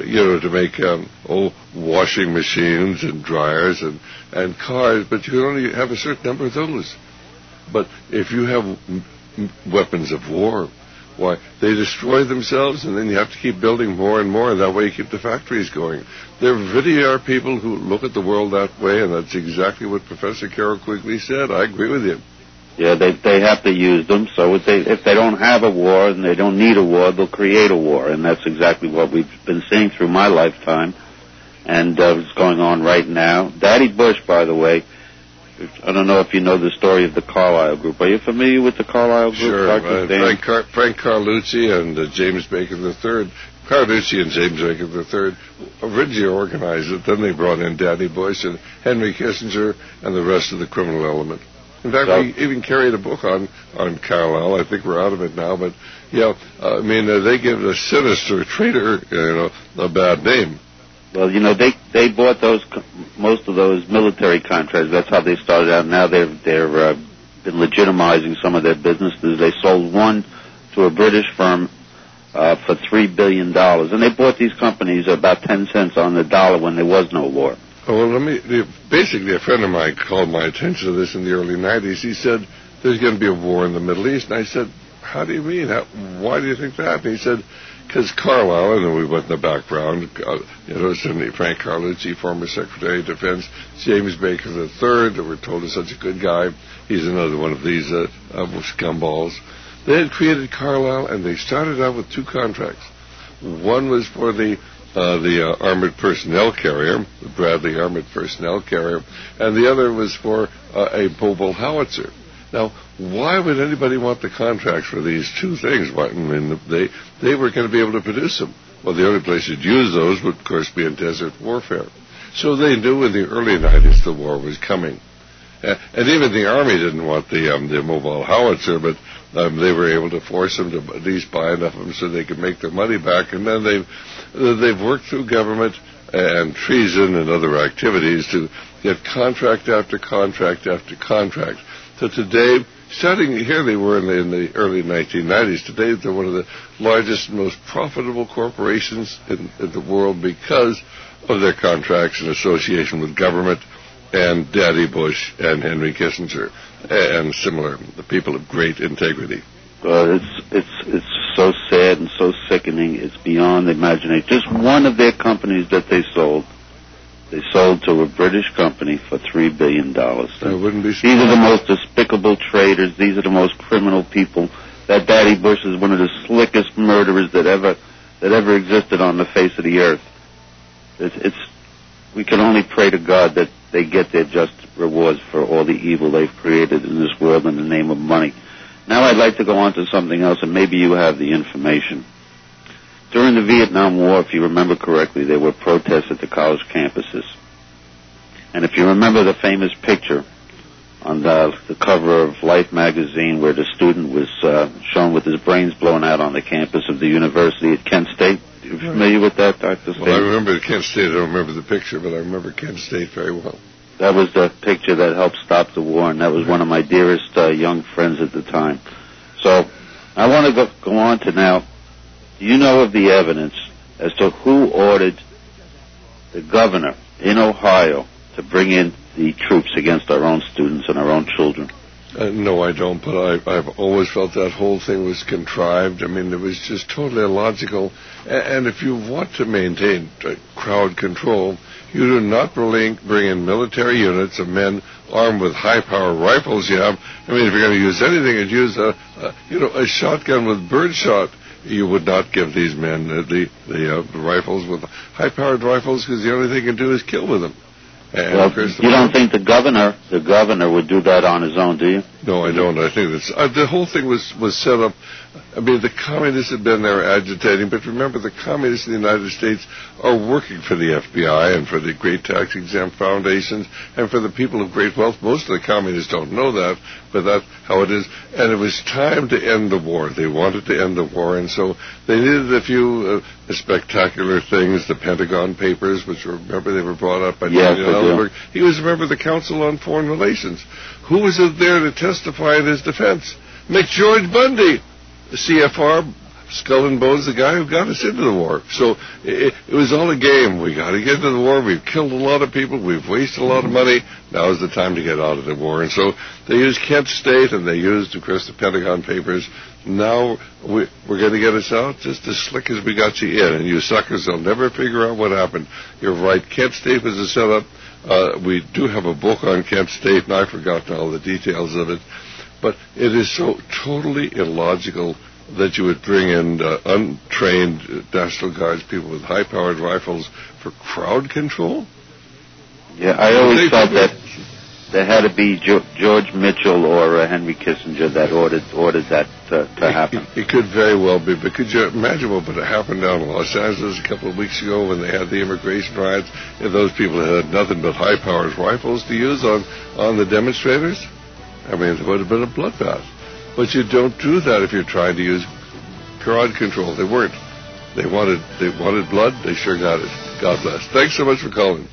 A: washing machines and dryers and cars, but you can only have a certain number of those. But if you have weapons of war, why, they destroy themselves, and then you have to keep building more and more, and that way you keep the factories going. There really are people who look at the world that way, and that's exactly what Professor Carroll Quigley said. I agree with you.
M: Yeah, they have to use them, so if they don't have a war and they don't need a war, they'll create a war, and that's exactly what we've been seeing through my lifetime, and it's going on right now. Daddy Bush, by the way, I don't know if you know the story of the Carlyle Group. Are you familiar with the Carlyle Group?
A: Sure. Frank Carlucci and James Bacon III. Carlucci and James Bacon III originally organized it. Then they brought in Daddy Bush and Henry Kissinger and the rest of the criminal element. In fact, we even carried a book on Carlyle. I think we're out of it now. But, they give the sinister traitor, a bad name.
M: Well, they bought most of those military contracts. That's how they started out. Now they've been legitimizing some of their businesses. They sold one to a British firm for $3 billion, and they bought these companies about 10 cents on the dollar when there was no war.
A: Well, basically, a friend of mine called my attention to this in the early 90s. He said, there's going to be a war in the Middle East. And I said, how do you mean? Why do you think that? And he said, because Carlyle, and then we went in the background, certainly Frank Carlucci, former Secretary of Defense, James Bacon III, that we're told is such a good guy. He's another one of these scumballs. They had created Carlyle, and they started out with two contracts. One was for the armored personnel carrier, the Bradley armored personnel carrier, and the other was for a mobile howitzer. Now, why would anybody want the contracts for these two things? I mean, they were going to be able to produce them. Well, the only place you'd use those would, of course, be in desert warfare. So they knew in the early 90s the war was coming. And even the Army didn't want the mobile howitzer, but they were able to force them to at least buy enough of them so they could make their money back. And then they've worked through government and treason and other activities to get contract after contract after contract. So today, starting here, they were in the early 1990s. Today, they're one of the largest and most profitable corporations in the world because of their contracts in association with government and Daddy Bush and Henry Kissinger and similar, the people of great integrity.
M: It's so sad and so sickening. It's beyond imagination. Just one of their companies that they sold to a British company for $3 billion.
A: I wouldn't be surprised.
M: These are the most despicable traitors. These are the most criminal people. That Daddy Bush is one of the slickest murderers that ever existed on the face of the earth. We can only pray to God that they get their just rewards for all the evil they've created in this world in the name of money. Now I'd like to go on to something else, and maybe you have the information. During the Vietnam War, if you remember correctly, there were protests at the college campuses. And if you remember the famous picture on the cover of Life magazine where the student was shown with his brains blown out on the campus of the university at Kent State, are you familiar with that, Dr. State?
A: Well, I remember Kent State. I don't remember the picture, but I remember Kent State very well.
M: That was the picture that helped stop the war, and that was one of my dearest young friends at the time. So I want to go on to now. Do you know of the evidence as to who ordered the governor in Ohio to bring in the troops against our own students and our own children?
A: No, I don't, but I've always felt that whole thing was contrived. I mean, it was just totally illogical. And if you want to maintain crowd control, you do not bring in military units of men armed with high-power rifles. I mean, if you're going to use anything, you'd use a shotgun with birdshot. You would not give these men the rifles with high-powered rifles because the only thing you can do is kill with them.
M: Well, you don't think the governor would do that on his own, do you?
A: No, I don't. I think that's the whole thing was set up I mean, the communists have been there agitating, but remember, the communists in the United States are working for the FBI and for the great tax-exempt foundations and for the people of great wealth. Most of the communists don't know that, but that's how it is. And it was time to end the war. They wanted to end the war, and so they needed a few spectacular things. The Pentagon Papers, which remember they were brought up by Daniel Ellsberg. He was a member of the Council on Foreign Relations. Who was there to testify in his defense? McGeorge Bundy, the CFR, skull and bones, the guy who got us into the war. So it was all a game. We got to get into the war. We've killed a lot of people. We've wasted a lot of money. Now is the time to get out of the war. And so they used Kent State, and they used, of course, the Pentagon Papers. Now we're going to get us out just as slick as we got you in. And you suckers will never figure out what happened. You're right. Kent State was a setup. We do have a book on Kent State, and I've forgotten all the details of it. But it is so totally illogical that you would bring in untrained National Guards, people with high-powered rifles, for crowd control?
M: Yeah, I always thought that there had to be George Mitchell or Henry Kissinger that ordered that to happen.
A: It could very well be, but could you imagine what would have happened down in Los Angeles a couple of weeks ago when they had the immigration riots, if those people had nothing but high-powered rifles to use on the demonstrators? I mean, it would have been a bloodbath. But you don't do that if you're trying to use crowd control. They weren't. They wanted blood. They sure got it. God bless. Thanks so much for calling.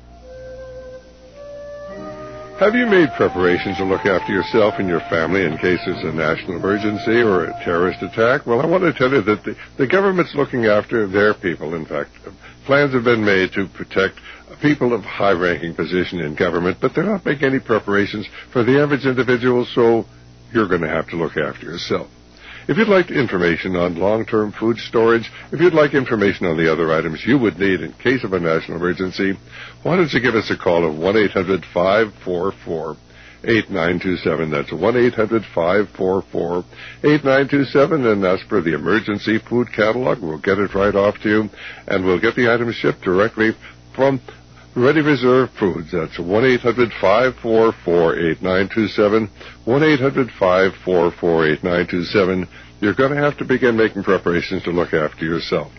A: Have you made preparations to look after yourself and your family in case there's a national emergency or a terrorist attack? Well, I want to tell you that the government's looking after their people. In fact, plans have been made to protect people of high-ranking position in government, but they're not making any preparations for the average individual, so you're going to have to look after yourself. If you'd like information on long-term food storage, if you'd like information on the other items you would need in case of a national emergency, why don't you give us a call of 1-800-544-8927. That's 1-800-544-8927, and ask for the emergency food catalog. We'll get it right off to you, and we'll get the items shipped directly from Ready Reserve Foods. That's 1-800-544-8927, 1-800-544-8927. You're going to have to begin making preparations to look after yourself.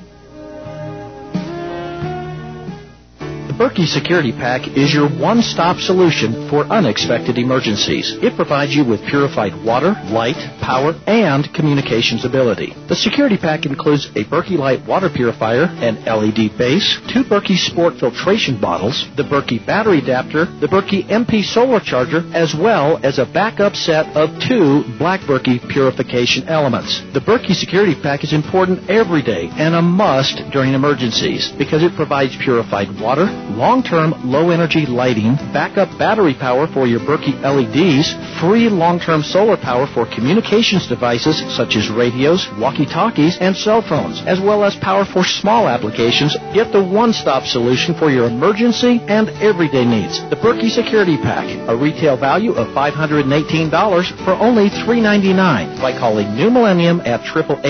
K: The Berkey Security Pack is your one-stop solution for unexpected emergencies. It provides you with purified water, light, power, and communications ability. The Security Pack includes a Berkey Light water purifier, an LED base, 2 Berkey Sport filtration bottles, the Berkey battery adapter, the Berkey MP solar charger, as well as a backup set of 2 Black Berkey purification elements. The Berkey Security Pack is important every day and a must during emergencies because it provides purified water, long-term low-energy lighting, backup battery power for your Berkey LEDs, free long-term solar power for communications devices such as radios, walkie-talkies, and cell phones, as well as power for small applications. Get the one-stop solution for your emergency and everyday needs. The Berkey Security Pack, a retail value of $518 for only $399 by calling New Millennium at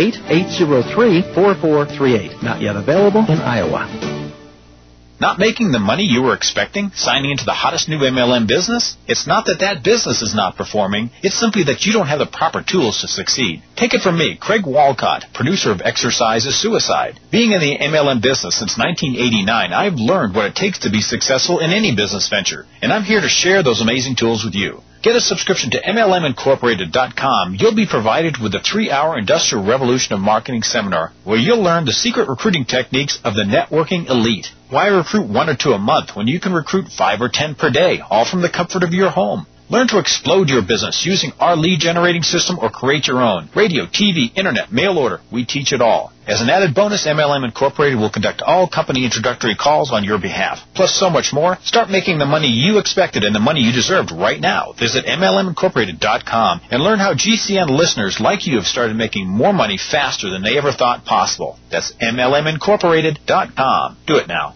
K: 888-803-4438. Not yet available in Iowa.
N: Not making the money you were expecting? Signing into the hottest new MLM business? It's not that business is not performing. It's simply that you don't have the proper tools to succeed. Take it from me, Craig Walcott, producer of Exercise is Suicide. Being in the MLM business since 1989, I've learned what it takes to be successful in any business venture, and I'm here to share those amazing tools with you. Get a subscription to MLMincorporated.com. You'll be provided with a 3-hour Industrial Revolution of Marketing seminar where you'll learn the secret recruiting techniques of the networking elite. Why recruit 1 or 2 a month when you can recruit 5 or 10 per day, all from the comfort of your home? Learn to explode your business using our lead generating system or create your own. Radio, TV, internet, mail order, we teach it all. As an added bonus, MLM Incorporated will conduct all company introductory calls on your behalf. Plus so much more. Start making the money you expected and the money you deserved right now. Visit MLMincorporated.com and learn how GCN listeners like you have started making more money faster than they ever thought possible. That's MLMincorporated.com. Do it now.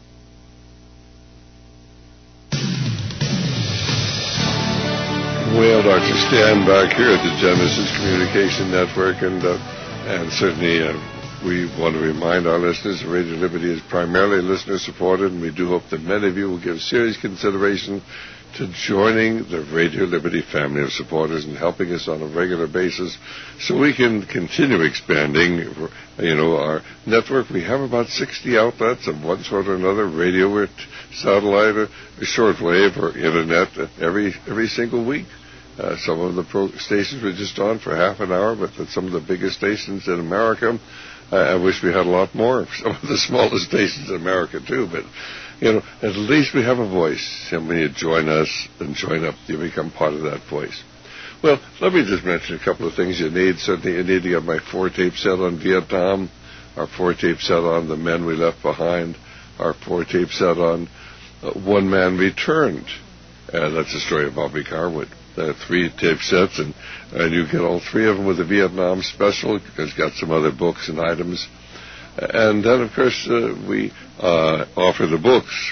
A: Well, Dr. Stan back here at the Genesis Communication Network, and certainly we want to remind our listeners that Radio Liberty is primarily listener-supported, and we do hope that many of you will give serious consideration to joining the Radio Liberty family of supporters and helping us on a regular basis so we can continue expanding, our network. We have about 60 outlets of one sort or another, radio or satellite or shortwave or internet every single week. Some of the stations were just on for half an hour, but some of the biggest stations in America, I wish we had a lot more. Some of the smallest stations in America, too, but at least we have a voice. And when you join us and join up, you become part of that voice. Well, let me just mention a couple of things you need. Certainly, you need to get my 4-tape set on Vietnam, our 4-tape set on The Men We Left Behind, our 4-tape set on One Man Returned. That's a story of Bobby Carwood. 3-tape sets, and you get all 3 of them with the Vietnam special. It's got some other books and items. And then, of course, we offer the books,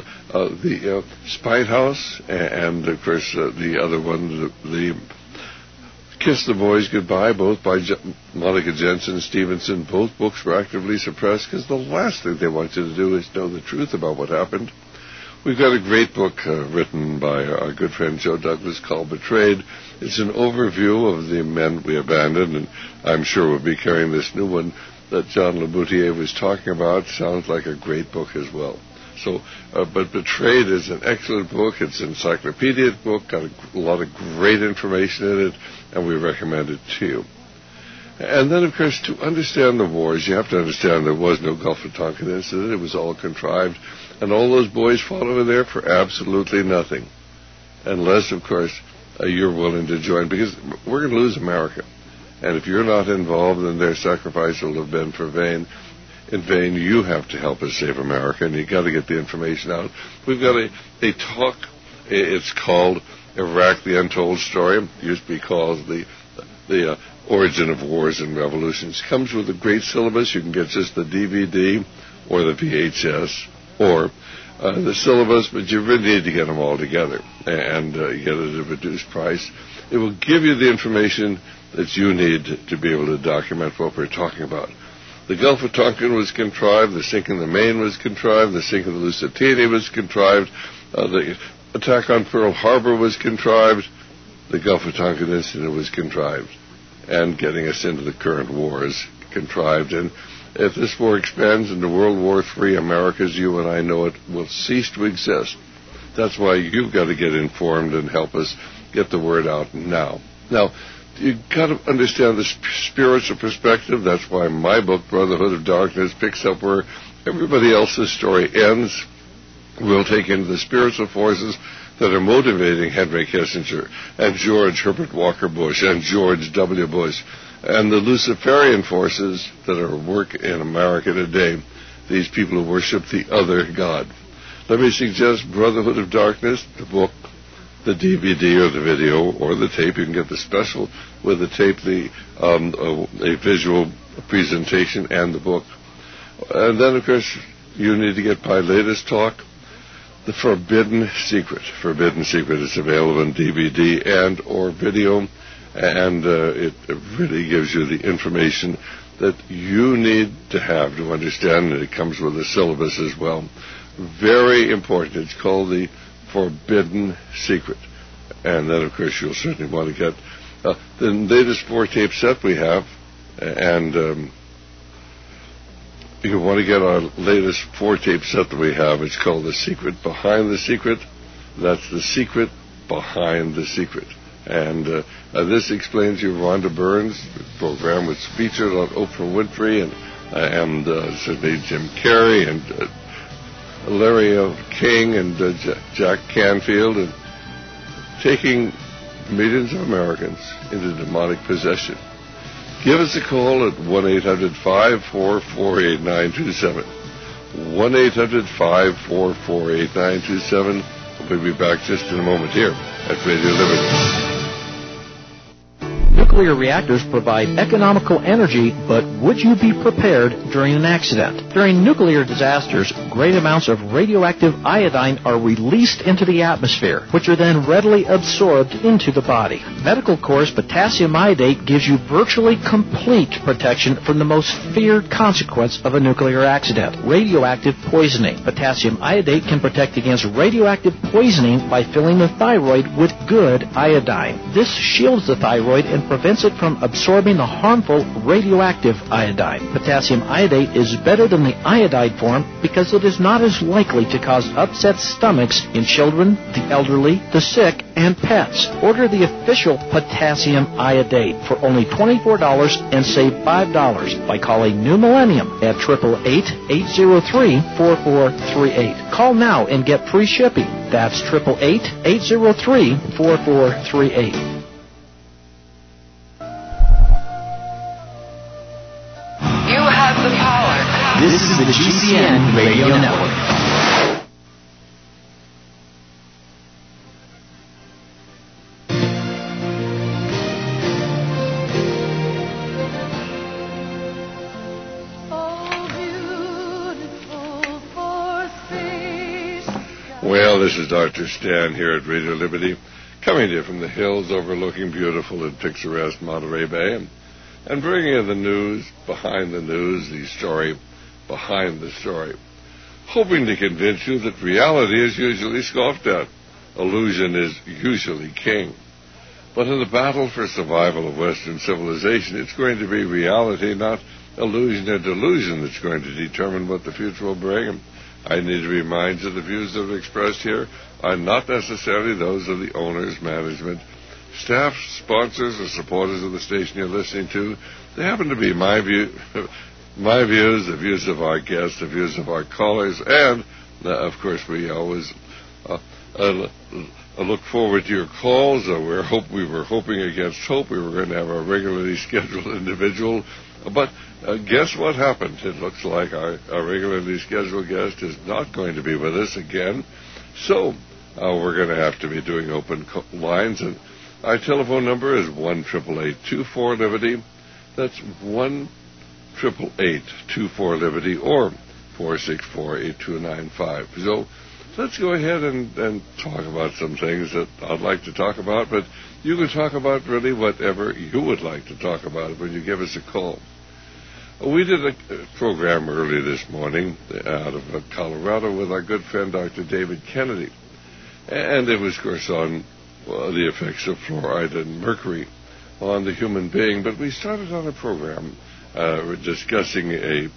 A: the Spite House, and, of course, the other one, the Kiss the Boys Goodbye, both by Monica Jensen Stevenson. Both books were actively suppressed because the last thing they want you to do is know the truth about what happened. We've got a great book written by our good friend Joe Douglas called Betrayed. It's an overview of the men we abandoned, and I'm sure we'll be carrying this new one that John Lamoutier was talking about. Sounds like a great book as well. So, but Betrayed is an excellent book. It's an encyclopedic book, got a lot of great information in it, and we recommend it to you. And then, of course, to understand the wars, you have to understand there was no Gulf of Tonkin incident. It was all contrived. And all those boys fought over there for absolutely nothing. Unless, of course, you're willing to join, because we're going to lose America. And if you're not involved, then their sacrifice will have been in vain. You have to help us save America, and you've got to get the information out. We've got a talk. It's called Iraq, the Untold Story. It used to be called the Origin of Wars and Revolutions. It comes with a great syllabus. You can get just the DVD or the VHS or the syllabus, but you really need to get them all together and you get it at a reduced price. It will give you the information that you need to be able to document what we're talking about. The Gulf of Tonkin was contrived, the sinking of the Maine was contrived, the sinking of the Lusitania was contrived, the attack on Pearl Harbor was contrived, the Gulf of Tonkin incident was contrived, and getting us into the current war is contrived. And if this war expands into World War III, America's you and I know it will cease to exist. That's why you've got to get informed and help us get the word out now. Now, you've got to understand the spiritual perspective. That's why my book, Brotherhood of Darkness, picks up where everybody else's story ends. We'll take into the spiritual forces that are motivating Henry Kissinger and George Herbert Walker Bush and George W. Bush and the Luciferian forces that are at work in America today, these people who worship the other God. Let me suggest Brotherhood of Darkness, the book, the DVD or the video or the tape. You can get the special with the tape, a visual presentation, and the book. And then, of course, you need to get my latest talk, The Forbidden Secret. Forbidden Secret is available in DVD and or video, and it really gives you the information that you need to have to understand, and it comes with a syllabus as well. Very important. It's called The Forbidden Secret. And then, of course, you'll certainly want to get the latest 4-tape set we have, and you want to get our latest 4-tape set that we have. It's called The Secret Behind the Secret. That's The Secret Behind the Secret. And this explains you Rhonda Burns. The program was featured on Oprah Winfrey and certainly Jim Carrey and Larry King and Jack Canfield, and taking millions of Americans into demonic possession. Give us a call at 1-800-544-8927. 1-800-544-8927. We'll be back just in a moment here at Radio Liberty.
F: Look
K: Nuclear reactors provide economical energy, but would you be prepared during an accident? During nuclear disasters, great amounts of radioactive iodine are released into the atmosphere, which are then readily absorbed into the body. Medical Corps potassium iodate gives you virtually complete protection from the most feared consequence of a nuclear accident, radioactive poisoning. Potassium iodate can protect against radioactive poisoning by filling the thyroid with good iodine. This shields the thyroid and prevents it from absorbing the harmful radioactive iodine. Potassium iodate is better than the iodide form because it is not as likely to cause upset stomachs in children, the elderly, the sick, and pets. Order the official potassium iodate for only $24 and save $5 by calling New Millennium at 888-803-4438. Call now and get free shipping. That's 888-803-4438.
O: You have the power.
K: This is the GCN Radio Network.
A: Well, this is Dr. Stan here at Radio Liberty, coming to you from the hills overlooking beautiful and picturesque Monterey Bay, and bringing you the news, the story behind the story, hoping to convince you that reality is usually scoffed at. Illusion is usually king. But in the battle for survival of Western civilization, it's going to be reality, not illusion or delusion, that's going to determine what the future will bring. I need to remind you the views that are expressed here are not necessarily those of the owners, management, staff, sponsors, or supporters of the station you're listening to. They happen to be my views, the views of our guests, the views of our callers, and, of course, we always look forward to your calls. We were hoping against hope we were going to have a regularly scheduled individual. But guess what happened? It looks like our regularly scheduled guest is not going to be with us again. So we're going to have to be doing open lines. And our telephone number is 1-888-24-LIBERTY. That's 1-888-24-LIBERTY or 464-8295. So let's go ahead and talk about some things that I'd like to talk about. But you can talk about really whatever you would like to talk about when you give us a call. We did a program early this morning out of Colorado with our good friend Dr. David Kennedy. And it was, of course, on the effects of fluoride and mercury on the human being. But we started on a program discussing a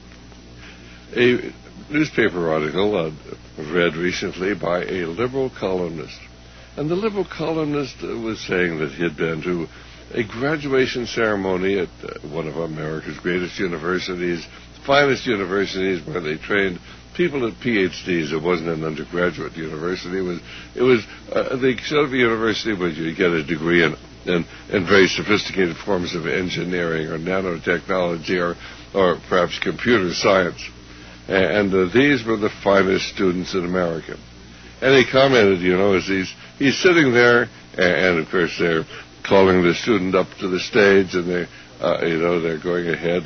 A: newspaper article read recently by a liberal columnist. And the liberal columnist was saying that he had been to a graduation ceremony at one of America's greatest universities, finest universities, where they trained people at PhDs. It wasn't an undergraduate university. It was the sort of university where you get a degree in very sophisticated forms of engineering or nanotechnology or perhaps computer science. And these were the finest students in America. And he commented, as he's sitting there, and of course they're calling the student up to the stage, and they're going ahead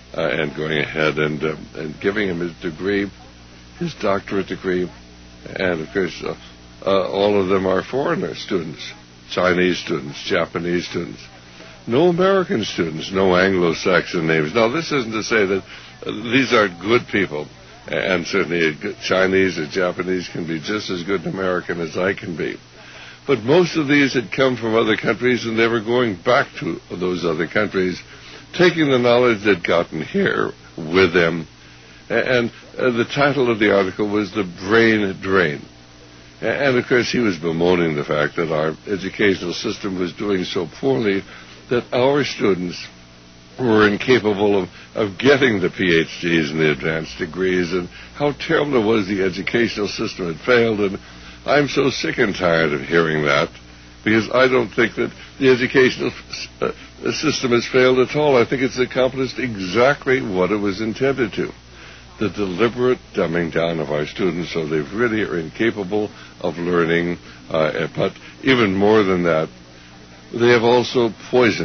A: and giving him his degree, his doctorate degree, and of course all of them are foreigner students, Chinese students, Japanese students, no American students, no Anglo-Saxon names. Now, this isn't to say that these are good people, and certainly a Chinese or Japanese can be just as good an American as I can be. But most of these had come from other countries, and they were going back to those other countries, taking the knowledge they'd gotten here with them. And the title of the article was The Brain Drain. And, of course, he was bemoaning the fact that our educational system was doing so poorly that our students were incapable of getting the PhDs and the advanced degrees, and how terrible it was the educational system had failed. And I'm so sick and tired of hearing that, because I don't think that the educational system has failed at all. I think it's accomplished exactly what it was intended to. The deliberate dumbing down of our students so they really are incapable of learning. But even more than that, they have also poisoned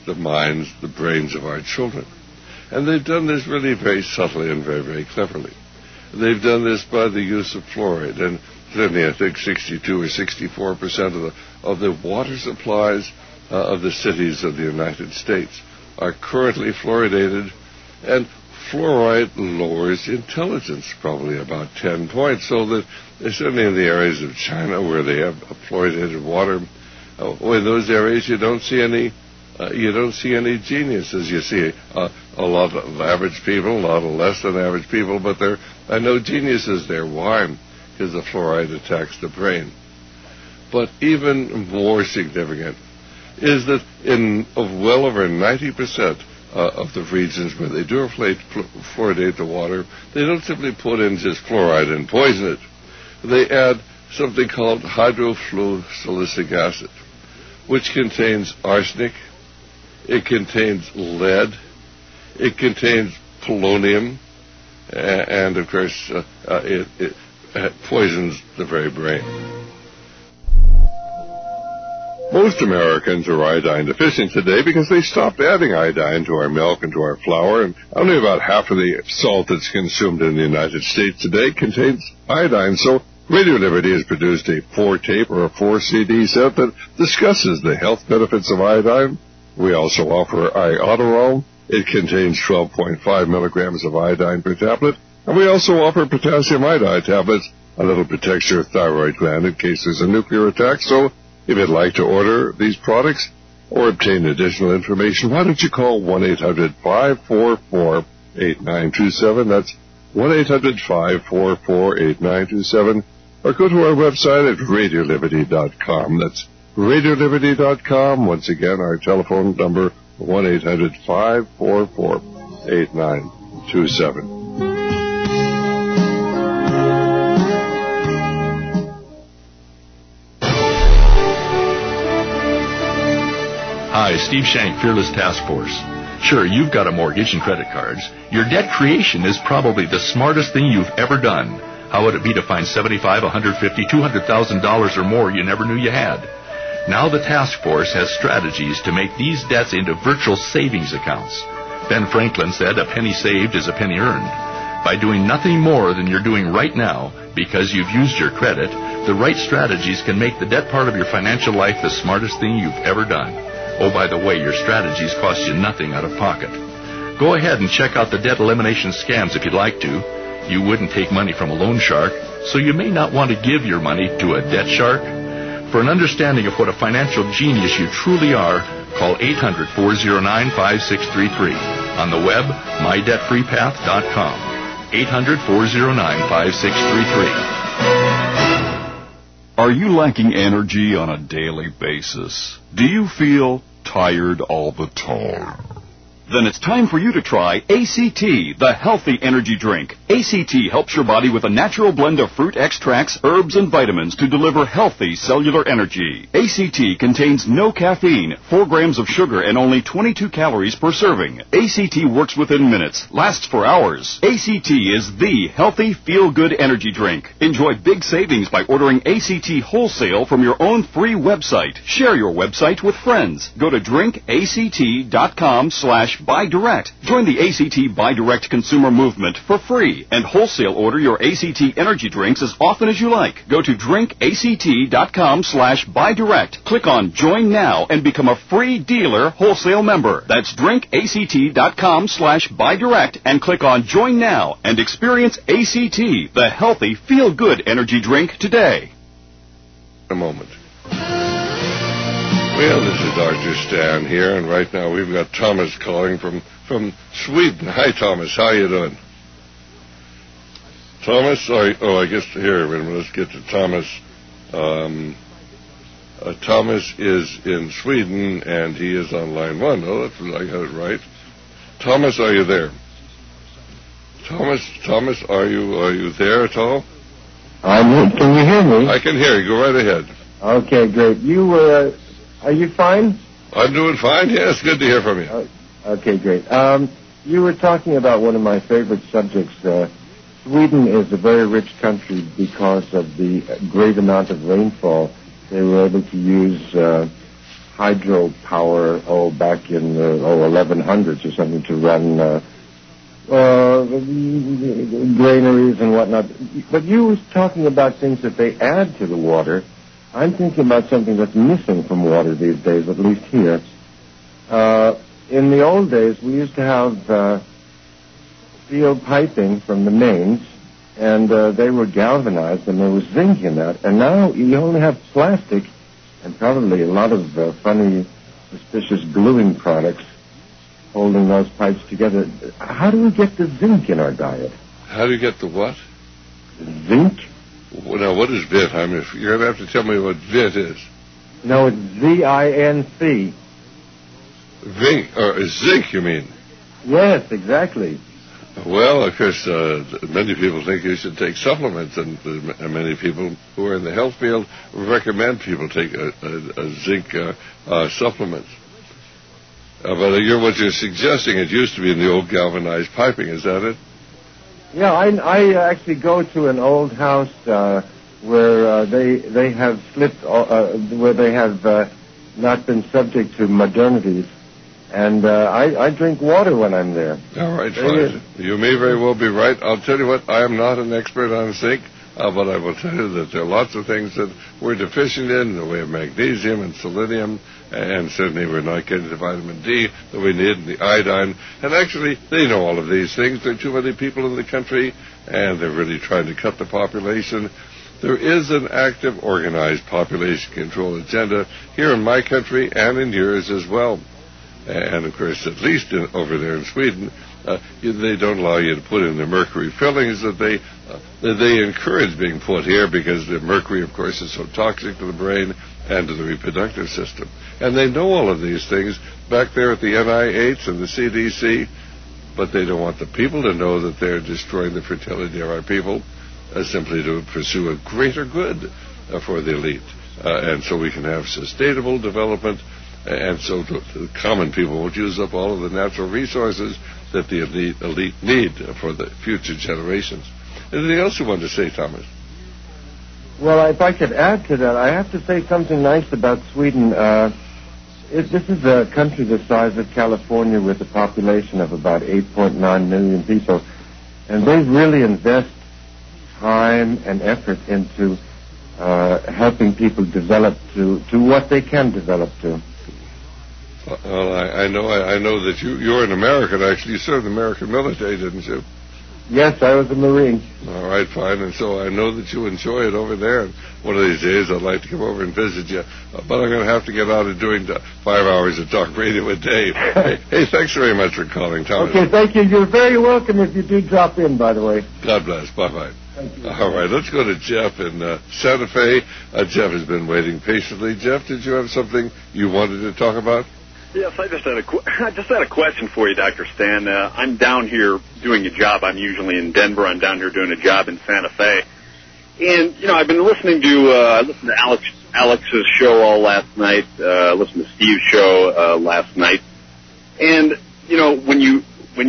A: the minds, the brains of our children. And they've done this really very subtly and very, very cleverly. They've done this by the use of fluoride, and certainly I think 62 or 64% of the water supplies of the cities of the United States are currently fluoridated, and fluoride lowers intelligence probably about 10 points, so that certainly in the areas of China where they have fluoridated water, in those areas you don't see any geniuses. You see a lot of average people, a lot of less than average people, but there are no geniuses there. Why? Because the fluoride attacks the brain. But even more significant is that well over 90% of the regions where they do fluoridate the water, they don't simply put in just fluoride and poison it. They add something called hydrofluosilicic acid, which contains arsenic, it contains lead, it contains polonium, and of course it poisons the very brain. Most Americans are iodine deficient today because they stopped adding iodine to our milk and to our flour, and only about half of the salt that's consumed in the United States today contains iodine. So Radio Liberty has produced a 4-tape or a 4-CD set that discusses the health benefits of iodine. We also offer Iodoral. It contains 12.5 milligrams of iodine per tablet, and we also offer potassium iodide tablets, a little protects your thyroid gland in case there's a nuclear attack. So if you'd like to order these products or obtain additional information, why don't you call 1-800-544-8927. That's 1-800-544-8927. Or go to our website at RadioLiberty.com. That's RadioLiberty.com. Once again, our telephone number, 1-800-544-8927.
P: Hi, Steve Shank, Fearless Task Force. Sure, you've got a mortgage and credit cards. Your debt creation is probably the smartest thing you've ever done. How would it be to find $75,000, $150,000, $200,000 or more you never knew you had? Now the task force has strategies to make these debts into virtual savings accounts. Ben Franklin said, "A penny saved is a penny earned." By doing nothing more than you're doing right now, because you've used your credit, the right strategies can make the debt part of your financial life the smartest thing you've ever done. Oh, by the way, your strategies cost you nothing out of pocket. Go ahead and check out the debt elimination scams if you'd like to. You wouldn't take money from a loan shark, so you may not want to give your money to a debt shark. For an understanding of what a financial genius you truly are, call 800-409-5633. On the web, mydebtfreepath.com. 800-409-5633.
Q: Are you lacking energy on a daily basis? Do you feel tired all the time? Then it's time for you to try ACT, the healthy energy drink. ACT helps your body with a natural blend of fruit extracts, herbs, and vitamins to deliver healthy cellular energy. ACT contains no caffeine, 4 grams of sugar, and only 22 calories per serving. ACT works within minutes, lasts for hours. ACT is the healthy, feel-good energy drink. Enjoy big savings by ordering ACT wholesale from your own free website. Share your website with friends. Go to drinkact.com/buy direct. Join the ACT Buy Direct consumer movement for free and wholesale order your ACT energy drinks as often as you like. Go to drinkact.com/buy direct. Click on Join Now and become a free dealer wholesale member. That's drinkact.com/buy direct and click on Join Now and experience ACT, the healthy, feel-good energy drink today.
A: A moment. Well, this is Dr. Stan here, and right now we've got Thomas calling from Sweden. Hi, Thomas. How you doing? Thomas? I guess here. Wait a minute. Let's get to Thomas. Thomas is in Sweden, and he is on line 1. Oh, I got it right. Thomas, are you there? Thomas, are you there at all?
R: Can you hear me?
A: I can hear you. Go right ahead.
R: Okay, great. Are you fine?
A: I'm doing fine, yes. Good to hear from you.
R: Okay, great. You were talking about one of my favorite subjects. Sweden is a very rich country because of the great amount of rainfall. They were able to use hydropower, back in the 1100s or something, to run granaries and whatnot. But you was talking about things that they add to the water. I'm thinking about something that's missing from water these days, at least here. In the old days, we used to have steel piping from the mains, and they were galvanized, and there was zinc in that. And now you only have plastic and probably a lot of funny, suspicious gluing products holding those pipes together. How do we get the zinc in our diet?
A: How do you get the what?
R: Zinc?
A: Well, now, what is VIT? You're going to have to tell me what VIT is.
R: No, it's Z-I-N-C.
A: Zinc, or zinc, you mean?
R: Yes, exactly.
A: Well, of course, many people think you should take supplements, and many people who are in the health field recommend people take a zinc supplement. But what you're suggesting, it used to be in the old galvanized piping, is that it?
R: Yeah, I actually go to an old house where they have slipped, where they have not been subject to modernities. And I drink water when I'm there.
A: All right, fine. You may very well be right. I'll tell you what, I am not an expert on zinc, but I will tell you that there are lots of things that we're deficient in the way of magnesium and selenium, and certainly we're not getting the vitamin D that we need, and the iodine. And actually, they know all of these things. There are too many people in the country, and they're really trying to cut the population. There is an active, organized population control agenda here in my country and in yours as well. And, of course, at least over there in Sweden, they don't allow you to put in the mercury fillings that they encourage being put here, because the mercury, of course, is so toxic to the brain and to the reproductive system. And they know all of these things back there at the NIH and the CDC, but they don't want the people to know that they're destroying the fertility of our people, simply to pursue a greater good for the elite. And so we can have sustainable development. And so the common people won't use up all of the natural resources that the elite need for the future generations. Anything else you wanted to say, Thomas?
R: Well, if I could add to that, I have to say something nice about Sweden. This is a country the size of California with a population of about 8.9 million people. And they really invest time and effort into helping people develop to what they can develop to.
A: Well, I know that you're an American, actually. You served the American military, didn't you?
R: Yes, I was a Marine.
A: All right, fine. And so I know that you enjoy it over there. And one of these days I'd like to come over and visit you. But I'm going to have to get out of doing 5 hours of talk radio a day. Hey, thanks very much for calling, Thomas.
R: Okay, thank you. You're very welcome if you do drop in, by the way.
A: God bless. Bye-bye.
R: Thank you.
A: All right, let's go to Jeff in Santa Fe. Jeff has been waiting patiently. Jeff, did you have something you wanted to talk about?
S: Yes, I just had a question for you, Dr. Stan. I'm down here doing a job. I'm usually in Denver. I'm down here doing a job in Santa Fe. And, I've been listening to Alex's show all last night, listened to Steve's show last night. And, when you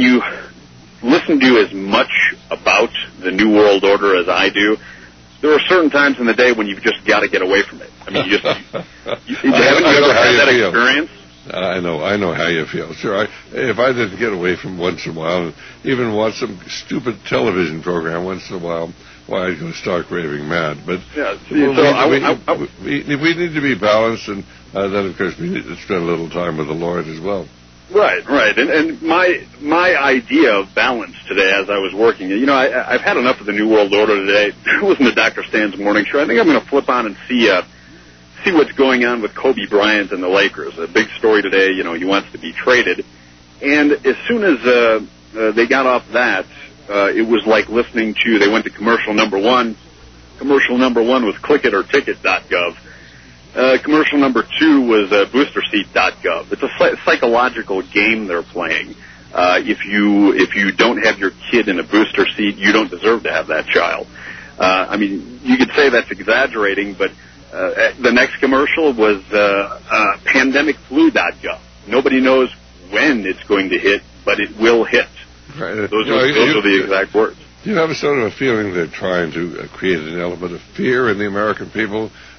S: listen to as much about the New World Order as I do, there are certain times in the day when you've just got to get away from it. I mean, haven't you ever had that experience?
A: I know how you feel. Sure, if I didn't get away from once in a while, and even watch some stupid television program once in a while, why, I'd go stark raving mad. But
S: yeah,
A: we need to be balanced, and then, of course, we need to spend a little time with the Lord as well.
S: Right. And my idea of balance today, as I was working, I've had enough of the New World Order today. Listen to Dr. Stan's morning show. I think I'm going to flip on and see what's going on with Kobe Bryant and the Lakers. A big story today, he wants to be traded. And as soon as they got off that, it was like listening to, they went to commercial number one. Commercial number one was clickitorticket.gov. Commercial number two was boosterseat.gov. It's a psychological game they're playing. If you don't have your kid in a booster seat, you don't deserve to have that child. I mean, you could say that's exaggerating, but the next commercial was pandemicflu.gov. Nobody knows when it's going to hit, but it will hit.
A: Right.
S: Those are the exact words.
A: You have a sort of a feeling they're trying to create an element of fear in the American people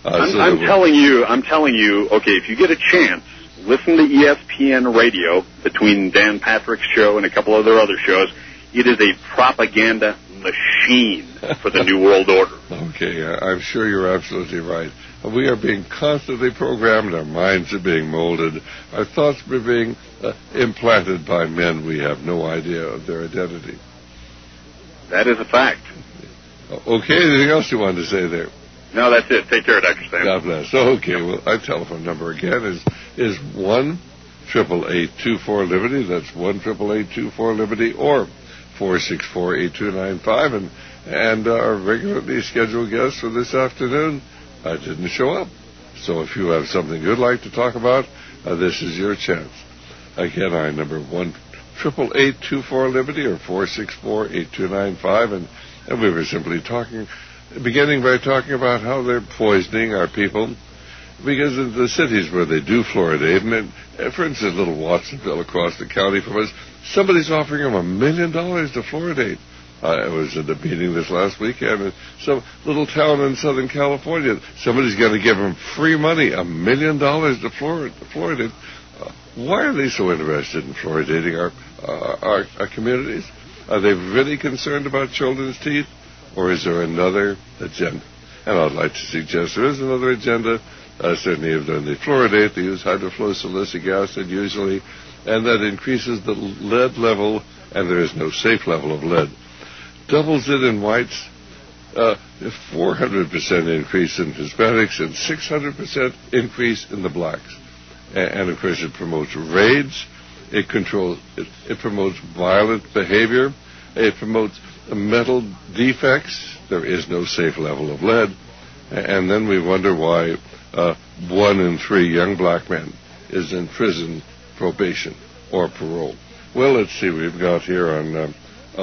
S: I'm telling you. Okay, if you get a chance, listen to ESPN Radio between Dan Patrick's show and a couple of their other shows. It is a propaganda machine for the New World Order.
A: Okay, I'm sure you're absolutely right. We are being constantly programmed. Our minds are being molded. Our thoughts are being implanted by men. We have no idea of their identity.
S: That is a fact.
A: Okay, anything else you wanted to say there?
S: No, that's it. Take care, Dr. Stan.
A: God bless. Okay, well, our telephone number again is 1-888-24-LIBERTY. That's 1-888-24-LIBERTY or 464-8295. And our regularly scheduled guest for this afternoon didn't show up. So if you have something you'd like to talk about, this is your chance. Again, our number 1-888-24-LIBERTY or 464-8295. And we were simply beginning by talking about how they're poisoning our people. Because in the cities where they do fluoridate, and for instance, little Watsonville across the county from us, somebody's offering them $1 million to fluoridate. I was at a meeting this last weekend in some little town in Southern California. Somebody's going to give them free money, $1 million to fluoridate. Why are they so interested in fluoridating our communities? Are they really concerned about children's teeth, or is there another agenda? And I'd like to suggest there is another agenda. Certainly, if they fluoridate, they use hydrofluorosilicic acid usually, and that increases the lead level, and there is no safe level of lead. Doubles it in whites, 400% increase in Hispanics, and 600% increase in the blacks. And of course, it promotes rage. It promotes violent behavior. It promotes mental defects. There is no safe level of lead. And then we wonder why 1 in 3 young black men is in prison, probation, or parole. Well, let's see. We've got here on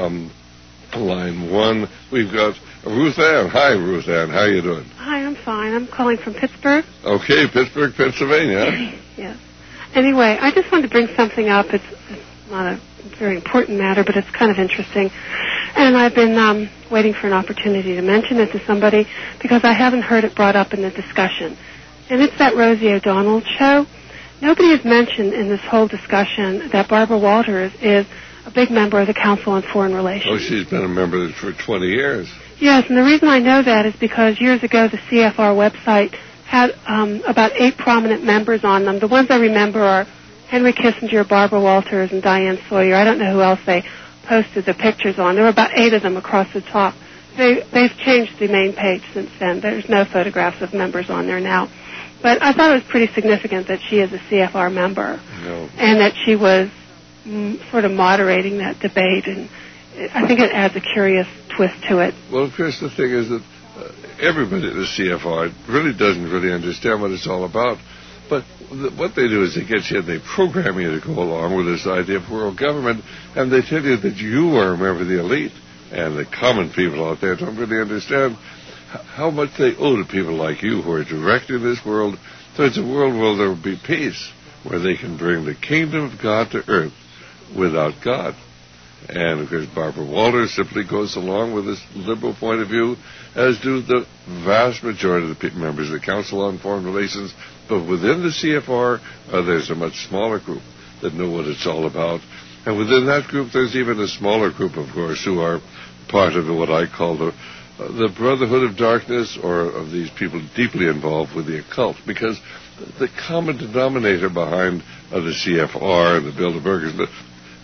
A: line 1, we've got Ruth Ann. Hi, Ruth Ann. How you doing?
T: Hi, I'm fine. I'm calling from Pittsburgh.
A: Okay, Pittsburgh, Pennsylvania.
T: Yes. Anyway, I just wanted to bring something up. It's not a very important matter, but it's kind of interesting. And I've been waiting for an opportunity to mention it to somebody because I haven't heard it brought up in the discussion. And it's that Rosie O'Donnell show. Nobody has mentioned in this whole discussion that Barbara Walters is a big member of the Council on Foreign Relations.
A: Oh, she's been a member for 20 years.
T: Yes, and the reason I know that is because years ago the CFR website had about 8 prominent members on them. The ones I remember are Henry Kissinger, Barbara Walters, and Diane Sawyer. I don't know who else they posted the pictures on. There were about 8 of them across the top. They've changed the main page since then. There's no photographs of members on there now. But I thought it was pretty significant that she is a CFR member and that she was sort of moderating that debate. And I think it adds a curious twist to it.
A: Well, of course, the thing is that everybody at the CFR really doesn't really understand what it's all about. But what they do is they get you and they program you to go along with this idea of world government, and they tell you that you are a member of the elite, and the common people out there don't really understand how much they owe to people like you who are directing this world towards a world where there will be peace, where they can bring the kingdom of God to earth without God. And, of course, Barbara Walters simply goes along with this liberal point of view, as do the vast majority of the members of the Council on Foreign Relations. But within the CFR, there's a much smaller group that know what it's all about. And within that group, there's even a smaller group, of course, who are part of what I call the Brotherhood of Darkness, or of these people deeply involved with the occult. Because the common denominator behind the CFR and the Bilderbergers, the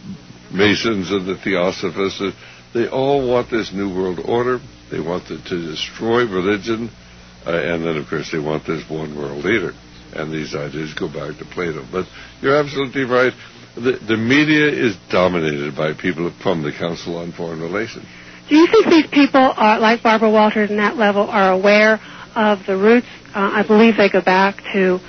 A: Masons and the Theosophists, they all want this New World Order. They want to destroy religion. And then, of course, they want this one world leader. And these ideas go back to Plato. But you're absolutely right. The media is dominated by people from the Council on Foreign Relations.
T: Do you think these people, are, like Barbara Walters in that level, are aware of the roots? I believe they go back to,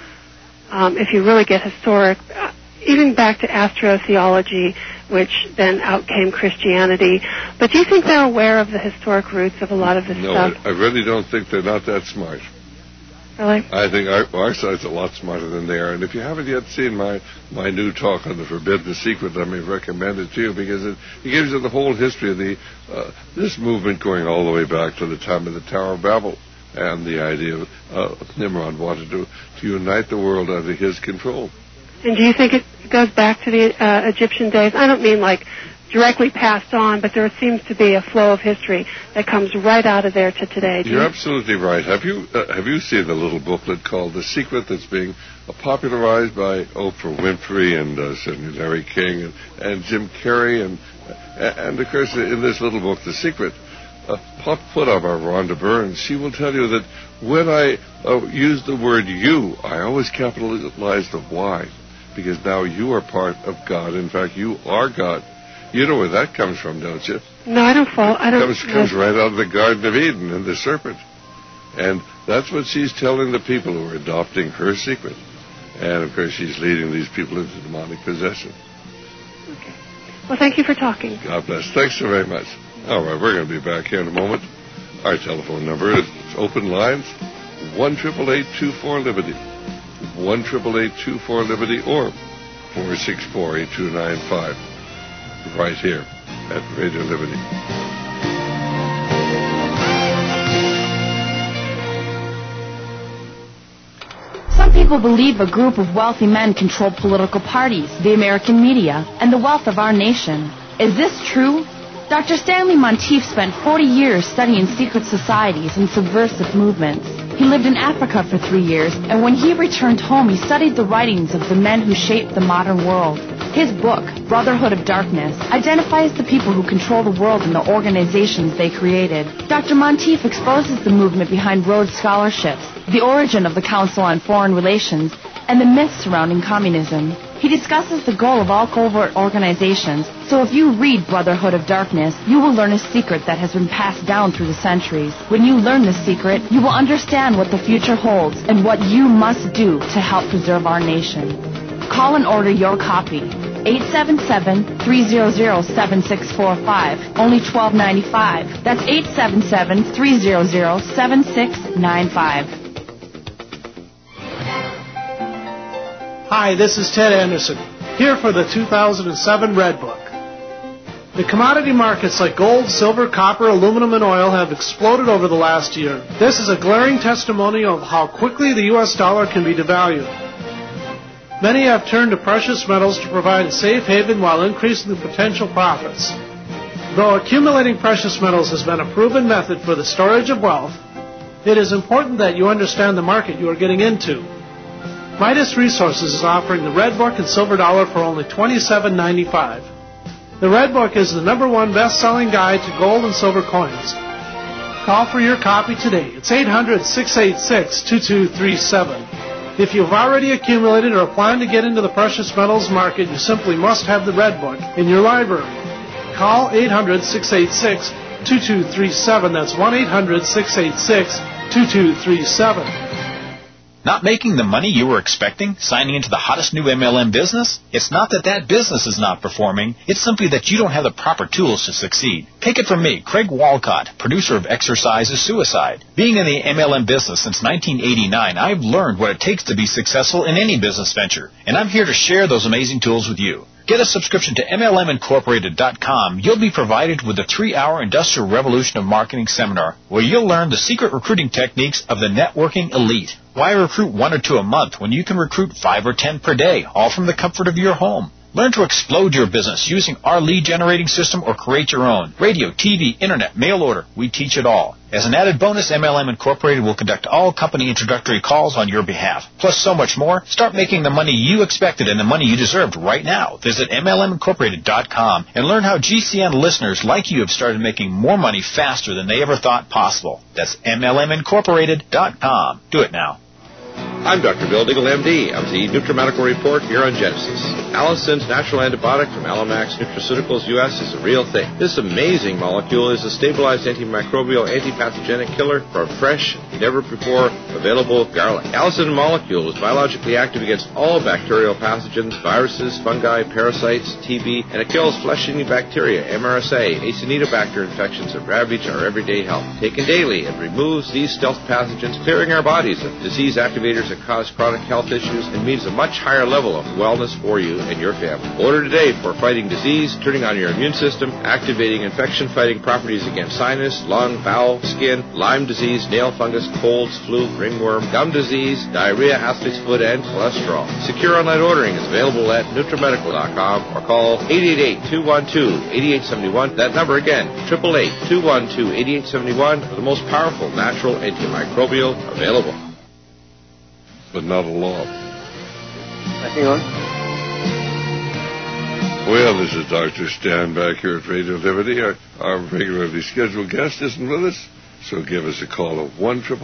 T: if you really get historic, even back to astrotheology, which then out came Christianity. But do you think they're aware of the historic roots of a lot of this stuff?
A: No, I really don't think they're not that smart.
T: Really?
A: I think our side's a lot smarter than they are. And if you haven't yet seen my new talk on the Forbidden Secret, let me recommend it to you, because it gives you the whole history of this movement going all the way back to the time of the Tower of Babel, And the idea of Nimrod wanted to unite the world under his control.
T: And do you think it goes back to the Egyptian days? I don't mean like directly passed on, but there seems to be a flow of history that comes right out of there to today.
A: You're absolutely right. Have you seen the little booklet called The Secret that's being popularized by Oprah Winfrey and certainly Larry King and Jim Carrey and of course in this little book The Secret, put up by Rhonda Burns, she will tell you that when I use the word you, I always capitalize the Y, because now you are part of God. In fact, you are God. You know where that comes from, don't you?
T: No, I don't follow.
A: Comes right out of the Garden of Eden and the serpent. And that's what she's telling the people who are adopting her secret. And, of course, she's leading these people into demonic possession.
T: Okay. Well, thank you for talking.
A: God bless. Thanks so very much. All right, we're going to be back here in a moment. Our telephone number is open lines, 1-888-24-LIBERTY, 1-888-24-LIBERTY, or 464-8295, right here at Radio Liberty.
E: Some people believe a group of wealthy men control political parties, the American media, and the wealth of our nation. Is this true? Dr. Stanley Monteith spent 40 years studying secret societies and subversive movements. He lived in Africa for 3 years, and when he returned home, he studied the writings of the men who shaped the modern world. His book, Brotherhood of Darkness, identifies the people who control the world and the organizations they created. Dr. Monteith exposes the movement behind Rhodes Scholarships, the origin of the Council on Foreign Relations, and the myths surrounding communism. He discusses the goal of all covert organizations, so if you read Brotherhood of Darkness, you will learn a secret that has been passed down through the centuries. When you learn this secret, you will understand what the future holds and what you must do to help preserve our nation. Call and order your copy. 877-300-7645. Only $12.95. That's 877-300-7695.
U: Hi, this is Ted Anderson, here for the 2007 Red Book. The commodity markets like gold, silver, copper, aluminum, and oil have exploded over the last year. This is a glaring testimonial of how quickly the U.S. dollar can be devalued. Many have turned to precious metals to provide a safe haven while increasing the potential profits. Though accumulating precious metals has been a proven method for the storage of wealth, it is important that you understand the market you are getting into. Midas Resources is offering the Red Book and Silver Dollar for only $27.95. The Red Book is the #1 best-selling guide to gold and silver coins. Call for your copy today. It's 800-686-2237. If you've already accumulated or plan to get into the precious metals market, you simply must have the Red Book in your library. Call 800-686-2237. That's 1-800-686-2237.
N: Not making the money you were expecting? Signing into the hottest new MLM business? It's not that that business is not performing. It's simply that you don't have the proper tools to succeed. Take it from me, Craig Walcott, producer of Exercise is Suicide. Being in the MLM business since 1989, I've learned what it takes to be successful in any business venture, and I'm here to share those amazing tools with you. Get a subscription to MLMincorporated.com. You'll be provided with a 3-hour Industrial Revolution of Marketing seminar where you'll learn the secret recruiting techniques of the networking elite. Why recruit 1 or 2 a month when you can recruit 5 or 10 per day, all from the comfort of your home? Learn to explode your business using our lead generating system or create your own. Radio, TV, internet, mail order, we teach it all. As an added bonus, MLM Incorporated will conduct all company introductory calls on your behalf. Plus so much more. Start making the money you expected and the money you deserved right now. Visit MLMincorporated.com and learn how GCN listeners like you have started making more money faster than they ever thought possible. That's MLMincorporated.com. Do it now.
J: I'm Dr. Bill Diggle, MD, of the NutriMedical Report here on Genesis. Allison's natural antibiotic from Alamax Nutraceuticals US is a real thing. This amazing molecule is a stabilized antimicrobial, antipathogenic killer for fresh, never-before available garlic. Allison molecule is biologically active against all bacterial pathogens, viruses, fungi, parasites, TB, and it kills flesh-eating bacteria, MRSA, Acinetobacter infections, and ravage our everyday health. Taken daily, it removes these stealth pathogens, clearing our bodies of disease activators that cause chronic health issues and means a much higher level of wellness for you you and your family. Order today for fighting disease, turning on your immune system, activating infection-fighting properties against sinus, lung, bowel, skin, Lyme disease, nail fungus, colds, flu, ringworm, gum disease, diarrhea, athlete's foot, and cholesterol. Secure online ordering is available at NutriMedical.com or call 888-212-8871. That number again, 888-212-8871 for the most powerful natural antimicrobial available.
A: But not a law.
C: Hang on.
A: Well, this is Dr. Stan back here at Radio Liberty. Our regularly scheduled guest isn't with us, so give us a call at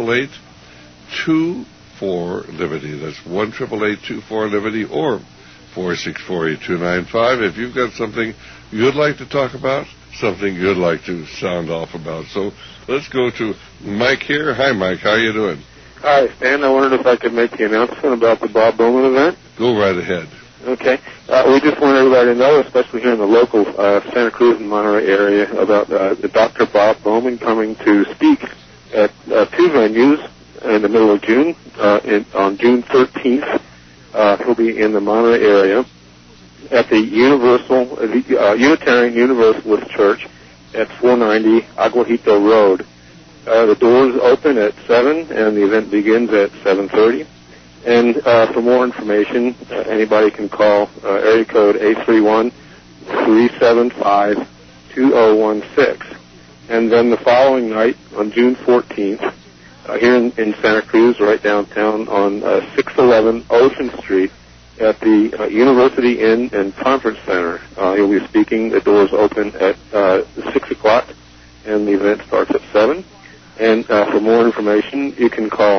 A: 1-888-24-LIBERTY. That's 1-888-24-LIBERTY or 464-8295 if you've got something you'd like to talk about, something you'd like to sound off about. So let's go to Mike here. Hi, Mike. How you doing?
C: Hi, Stan. I wondered if I could make the announcement about the Bob Bowman event.
A: Go right ahead.
C: Okay. We just want everybody to know, especially here in the local Santa Cruz and Monterey area, about the Dr. Bob Bowman coming to speak at two venues in the middle of June. On June 13th, he'll be in the Monterey area at the Unitarian Universalist Church at 490 Aguajito Road. The doors open at 7, and the event begins at 7:30. And for more information, anybody can call area code 831-375-2016. And then the following night, on June 14th, here in Santa Cruz, right downtown on 611 Ocean Street at the University Inn and Conference Center. He'll be speaking. The doors open at 6 o'clock, and the event starts at 7. And for more information, you can call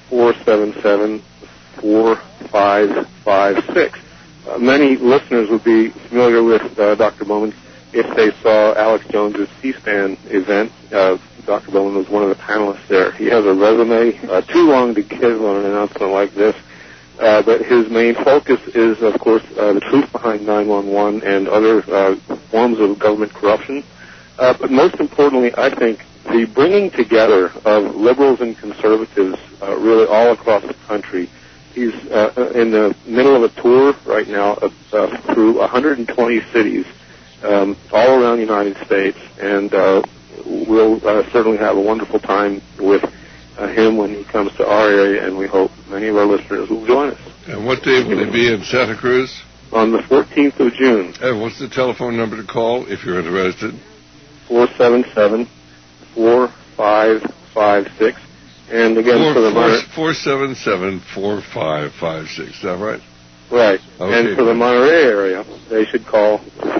C: 477-4556. Many listeners would be familiar with Dr. Bowman if they saw Alex Jones's C-SPAN event. Dr. Bowman was one of the panelists there. He has a resume too long to give on an announcement like this, but his main focus is, of course, the truth behind 911 and other forms of government corruption. But most importantly, I think, the bringing together of liberals and conservatives really all across the country. He's in the middle of a tour right now through 120 cities all around the United States, and we'll certainly have a wonderful time with him when he comes to our area, and we hope many of our listeners will join us.
A: And what day will he be in Santa Cruz?
C: On the 14th of June.
A: And what's the telephone number to call if you're interested?
C: 477-4556. And again, for the
A: 477-4556. Is that right?
C: Right.
A: Okay.
C: And for the Monterey area, they should call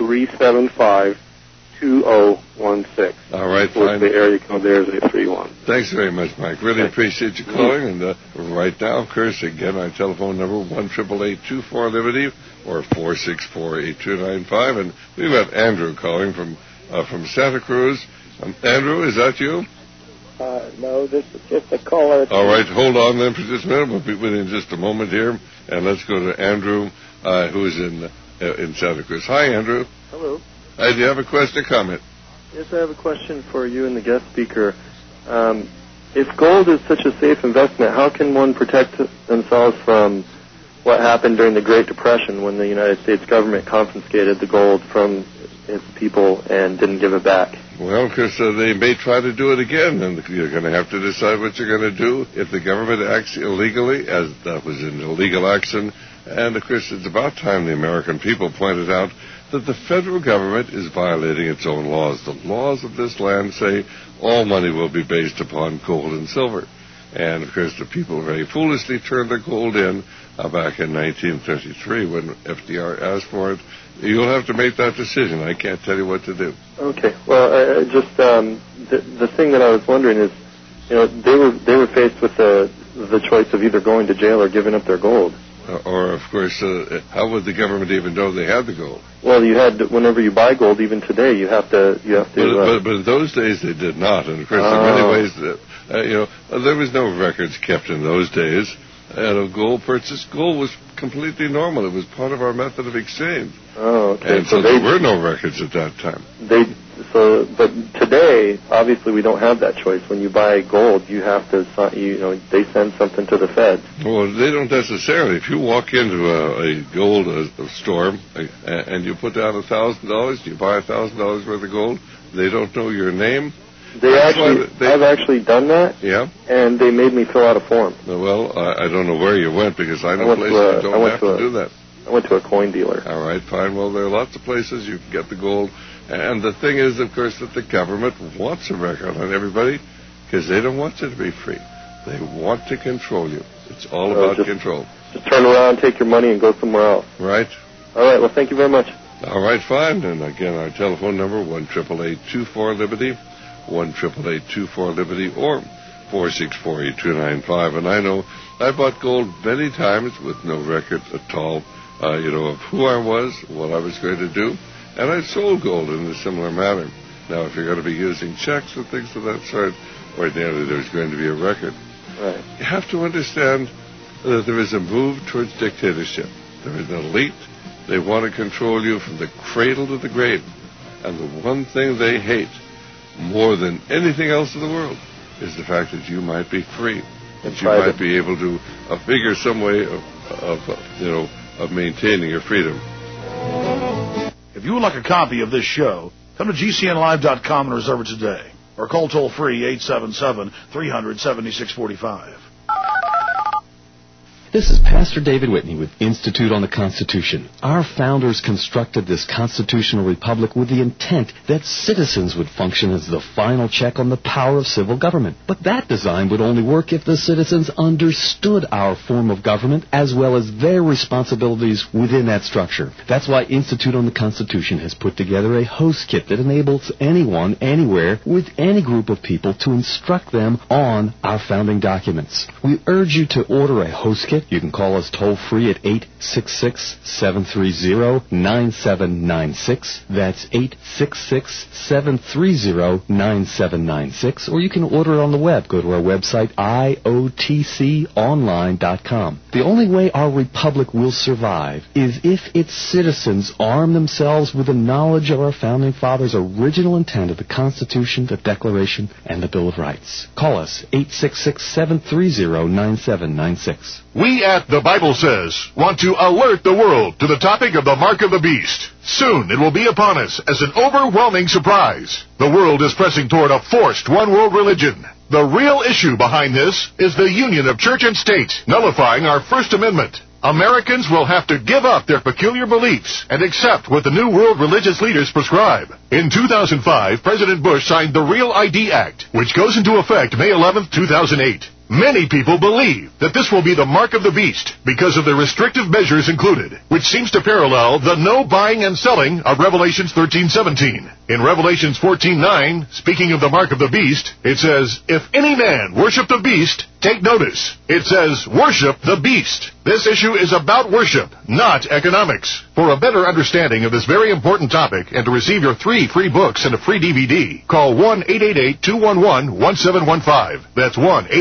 C: 375-2016.
A: All right,
C: of course,
A: fine.
C: the area code there is 831.
A: Thanks very much, Mike. Really appreciate you calling. And right now, of course, again, our telephone number, 1-888-24-LIBERTY or 464-8295. And we've got Andrew calling from Santa Cruz. Andrew, is that you?
V: No, this is just a caller.
A: All right, hold on then for just a minute. We'll be within just a moment here. And let's go to Andrew, who's in Santa Cruz. Hi, Andrew.
V: Hello.
A: Do you have a question or comment?
V: Yes, I have a question for you and the guest speaker. If gold is such a safe investment, how can one protect themselves from what happened during the Great Depression when the United States government confiscated the gold from its people and didn't give it back?
A: Well, because they may try to do it again, and you're going to have to decide what you're going to do if the government acts illegally, as that was an illegal action. And, of course, it's about time the American people pointed out that the federal government is violating its own laws. The laws of this land say all money will be based upon gold and silver. And, of course, the people very foolishly turned their gold in back in 1933 when FDR asked for it. You'll have to make that decision. I can't tell you what to do.
V: Okay. Well, the thing that I was wondering is, they were faced with the choice of either going to jail or giving up their gold.
A: Or, of course, how would the government even know they had the gold?
V: Well, whenever you buy gold, even today, you have to.
A: But in those days, they did not. And, of course, in many ways, there was no records kept in those days. And a gold purchase, gold was completely normal. It was part of our method of exchange.
V: Oh, okay.
A: And so there were no records at that time.
V: but today, obviously, we don't have that choice. When you buy gold, you have to, they send something to the Fed.
A: Well, they don't necessarily. If you walk into a gold store and you put down $1,000, you buy $1,000 worth of gold, they don't know your name.
V: I've actually done that.
A: Yeah.
V: And they made me fill out a form.
A: Well, I don't know where you went, because I know places that don't have to do that.
V: I went to a coin dealer.
A: All right, fine. Well, there are lots of places you can get the gold. And the thing is, of course, that the government wants a record on everybody, because they don't want you to be free. They want to control you. It's all about control.
V: Just turn around, take your money, and go somewhere else.
A: Right.
V: All right. Well, thank you very much.
A: All right, fine. And again, our telephone number, 1-888-24-LIBERTY, 1-888-24-LIBERTY, or 464-8295. And I know I bought gold many times with no record at all, of who I was, what I was going to do. And I sold gold in a similar manner. Now, if you're going to be using checks and things of that sort, ordinarily there's going to be a record.
V: Right.
A: You have to understand that there is a move towards dictatorship. There is an elite. They want to control you from the cradle to the grave. And the one thing they hate more than anything else in the world is the fact that you might be free, that you might be able to figure some way of maintaining your freedom.
D: If you would like a copy of this show, come to GCNlive.com and reserve it today. Or call toll-free 877-300-7645.
F: This is Pastor David Whitney with Institute on the Constitution. Our founders constructed this constitutional republic with the intent that citizens would function as the final check on the power of civil government. But that design would only work if the citizens understood our form of government as well as their responsibilities within that structure. That's why Institute on the Constitution has put together a host kit that enables anyone, anywhere, with any group of people to instruct them on our founding documents. We urge you to order a host kit. You can call us toll-free at 866-730-9796. That's 866-730-9796. Or you can order it on the web. Go to our website, iotconline.com. The only way our republic will survive is if its citizens arm themselves with the knowledge of our founding fathers' original intent of the Constitution, the Declaration, and the Bill of Rights. Call us, 866-730-9796.
G: We at The Bible Says want to alert the world to the topic of the Mark of the Beast. Soon it will be upon us as an overwhelming surprise. The world is pressing toward a forced one-world religion. The real issue behind this is the union of church and state, nullifying our First Amendment. Americans will have to give up their peculiar beliefs and accept what the New World religious leaders prescribe. In 2005, President Bush signed the Real ID Act, which goes into effect May 11, 2008. Many people believe that this will be the mark of the beast because of the restrictive measures included, which seems to parallel the no buying and selling of Revelations 13:17. In Revelations 14:9, speaking of the mark of the beast, it says, "If any man worship the beast, take notice." It says, "Worship the beast." This issue is about worship, not economics. For a better understanding of this very important topic and to receive your 3 free books and a free DVD, call 1-888-211-1715. That's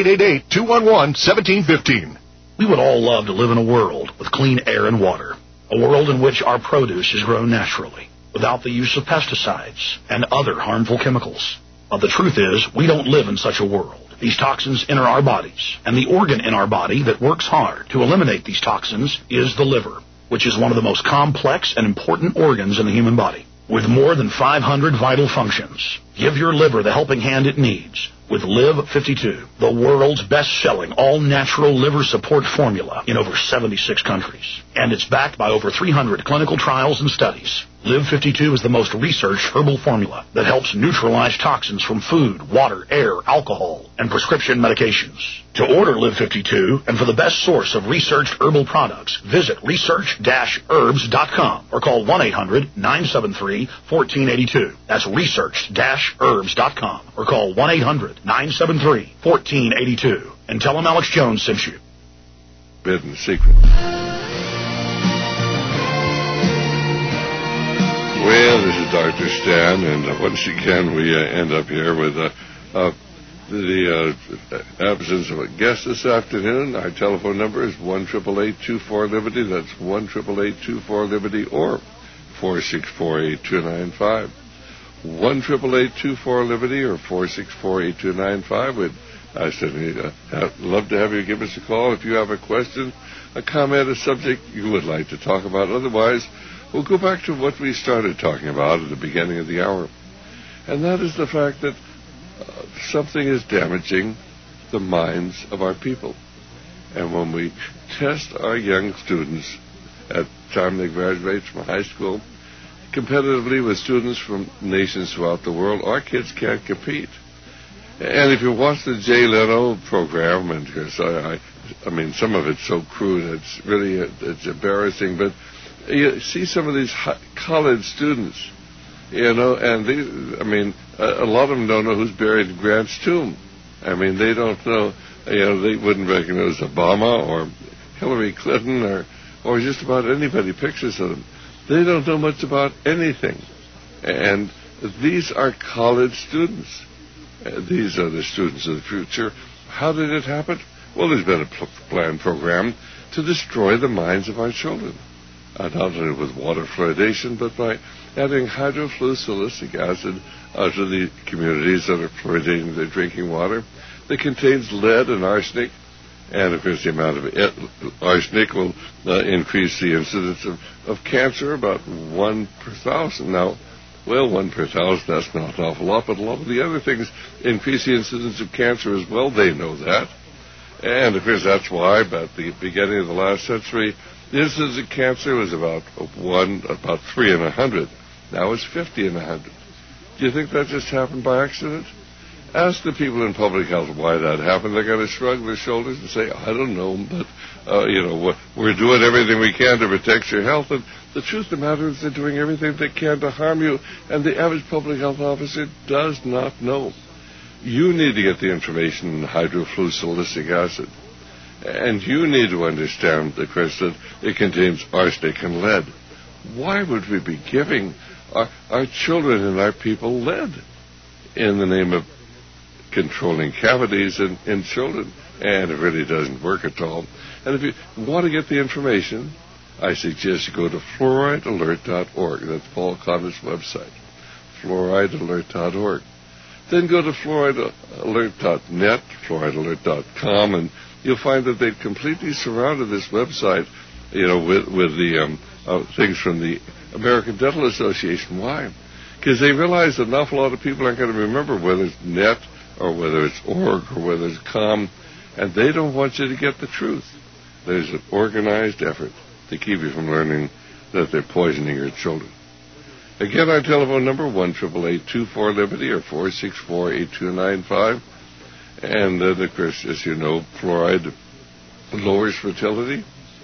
G: 1-888-211-1715.
D: We would all love to live in a world with clean air and water, a world in which our produce is grown naturally, without the use of pesticides and other harmful chemicals. But the truth is, we don't live in such a world. These toxins enter our bodies, and the organ in our body that works hard to eliminate these toxins is the liver, which is one of the most complex and important organs in the human body. With more than 500 vital functions, give your liver the helping hand it needs with Live 52, the world's best-selling all-natural liver support formula in over 76 countries. And it's backed by over 300 clinical trials and studies. Live 52 is the most researched herbal formula that helps neutralize toxins from food, water, air, alcohol, and prescription medications. To order Live 52 and for the best source of researched herbal products, visit research-herbs.com or call 1-800-973-1482. That's research-herbs.com or call 1-800-973-1482 and tell them Alex Jones sent you.
A: Forbidden secret. Well, this is Dr. Stan, and once again we end up here with the absence of a guest this afternoon. Our telephone number is 1-888-24-LIBERTY. That's 1-888-24-LIBERTY or 464-8295. 1-888-24-LIBERTY or 464-8295. I certainly love to have you give us a call if you have a question, a comment, a subject you would like to talk about. Otherwise, we'll go back to what we started talking about at the beginning of the hour. And that is the fact that something is damaging the minds of our people. And when we test our young students at the time they graduate from high school, competitively with students from nations throughout the world, our kids can't compete. And if you watch the Jay Leno program, and I mean, some of it's so crude, it's really it's embarrassing, but you see some of these college students, and these, I mean, a lot of them don't know who's buried in Grant's tomb. I mean, they don't know, they wouldn't recognize Obama or Hillary Clinton or just about anybody, pictures of them. They don't know much about anything. And these are college students. These are the students of the future. How did it happen? Well, there's been a planned program to destroy the minds of our children. Not only with water fluoridation, but by adding hydrofluosilicic acid to the communities that are fluoridating their drinking water that contains lead and arsenic. And, of course, the amount of arsenic will increase the incidence of cancer about 1 per 1,000. Now, well, 1 per 1,000, that's not an awful lot, but a lot of the other things increase the incidence of cancer as well. They know that. And, of course, that's why, at the beginning of the last century, the incidence of cancer was about 3 in 100. Now it's 50 in 100. Do you think that just happened by accident? Ask the people in public health why that happened. They're going to shrug their shoulders and say, I don't know, but, we're doing everything we can to protect your health. And the truth of the matter is they're doing everything they can to harm you, and the average public health officer does not know. You need to get the information in hydrofluosilicic acid. And you need to understand, Chris, that it contains arsenic and lead. Why would we be giving our children and our people lead in the name of controlling cavities in children? And it really doesn't work at all. And if you want to get the information, I suggest you go to fluoridealert.org. That's Paul Connor's website, fluoridealert.org. Then go to fluoridealert.net, fluoridealert.com, and you'll find that they've completely surrounded this website, with the things from the American Dental Association. Why? Because they realize that an awful lot of people aren't going to remember whether it's net or whether it's org or whether it's com, and they don't want you to get the truth. There's an organized effort to keep you from learning that they're poisoning your children. Again, our telephone number, 1-888-24-LIBERTY or 464-8295. And then, of course, as you know, fluoride lowers fertility.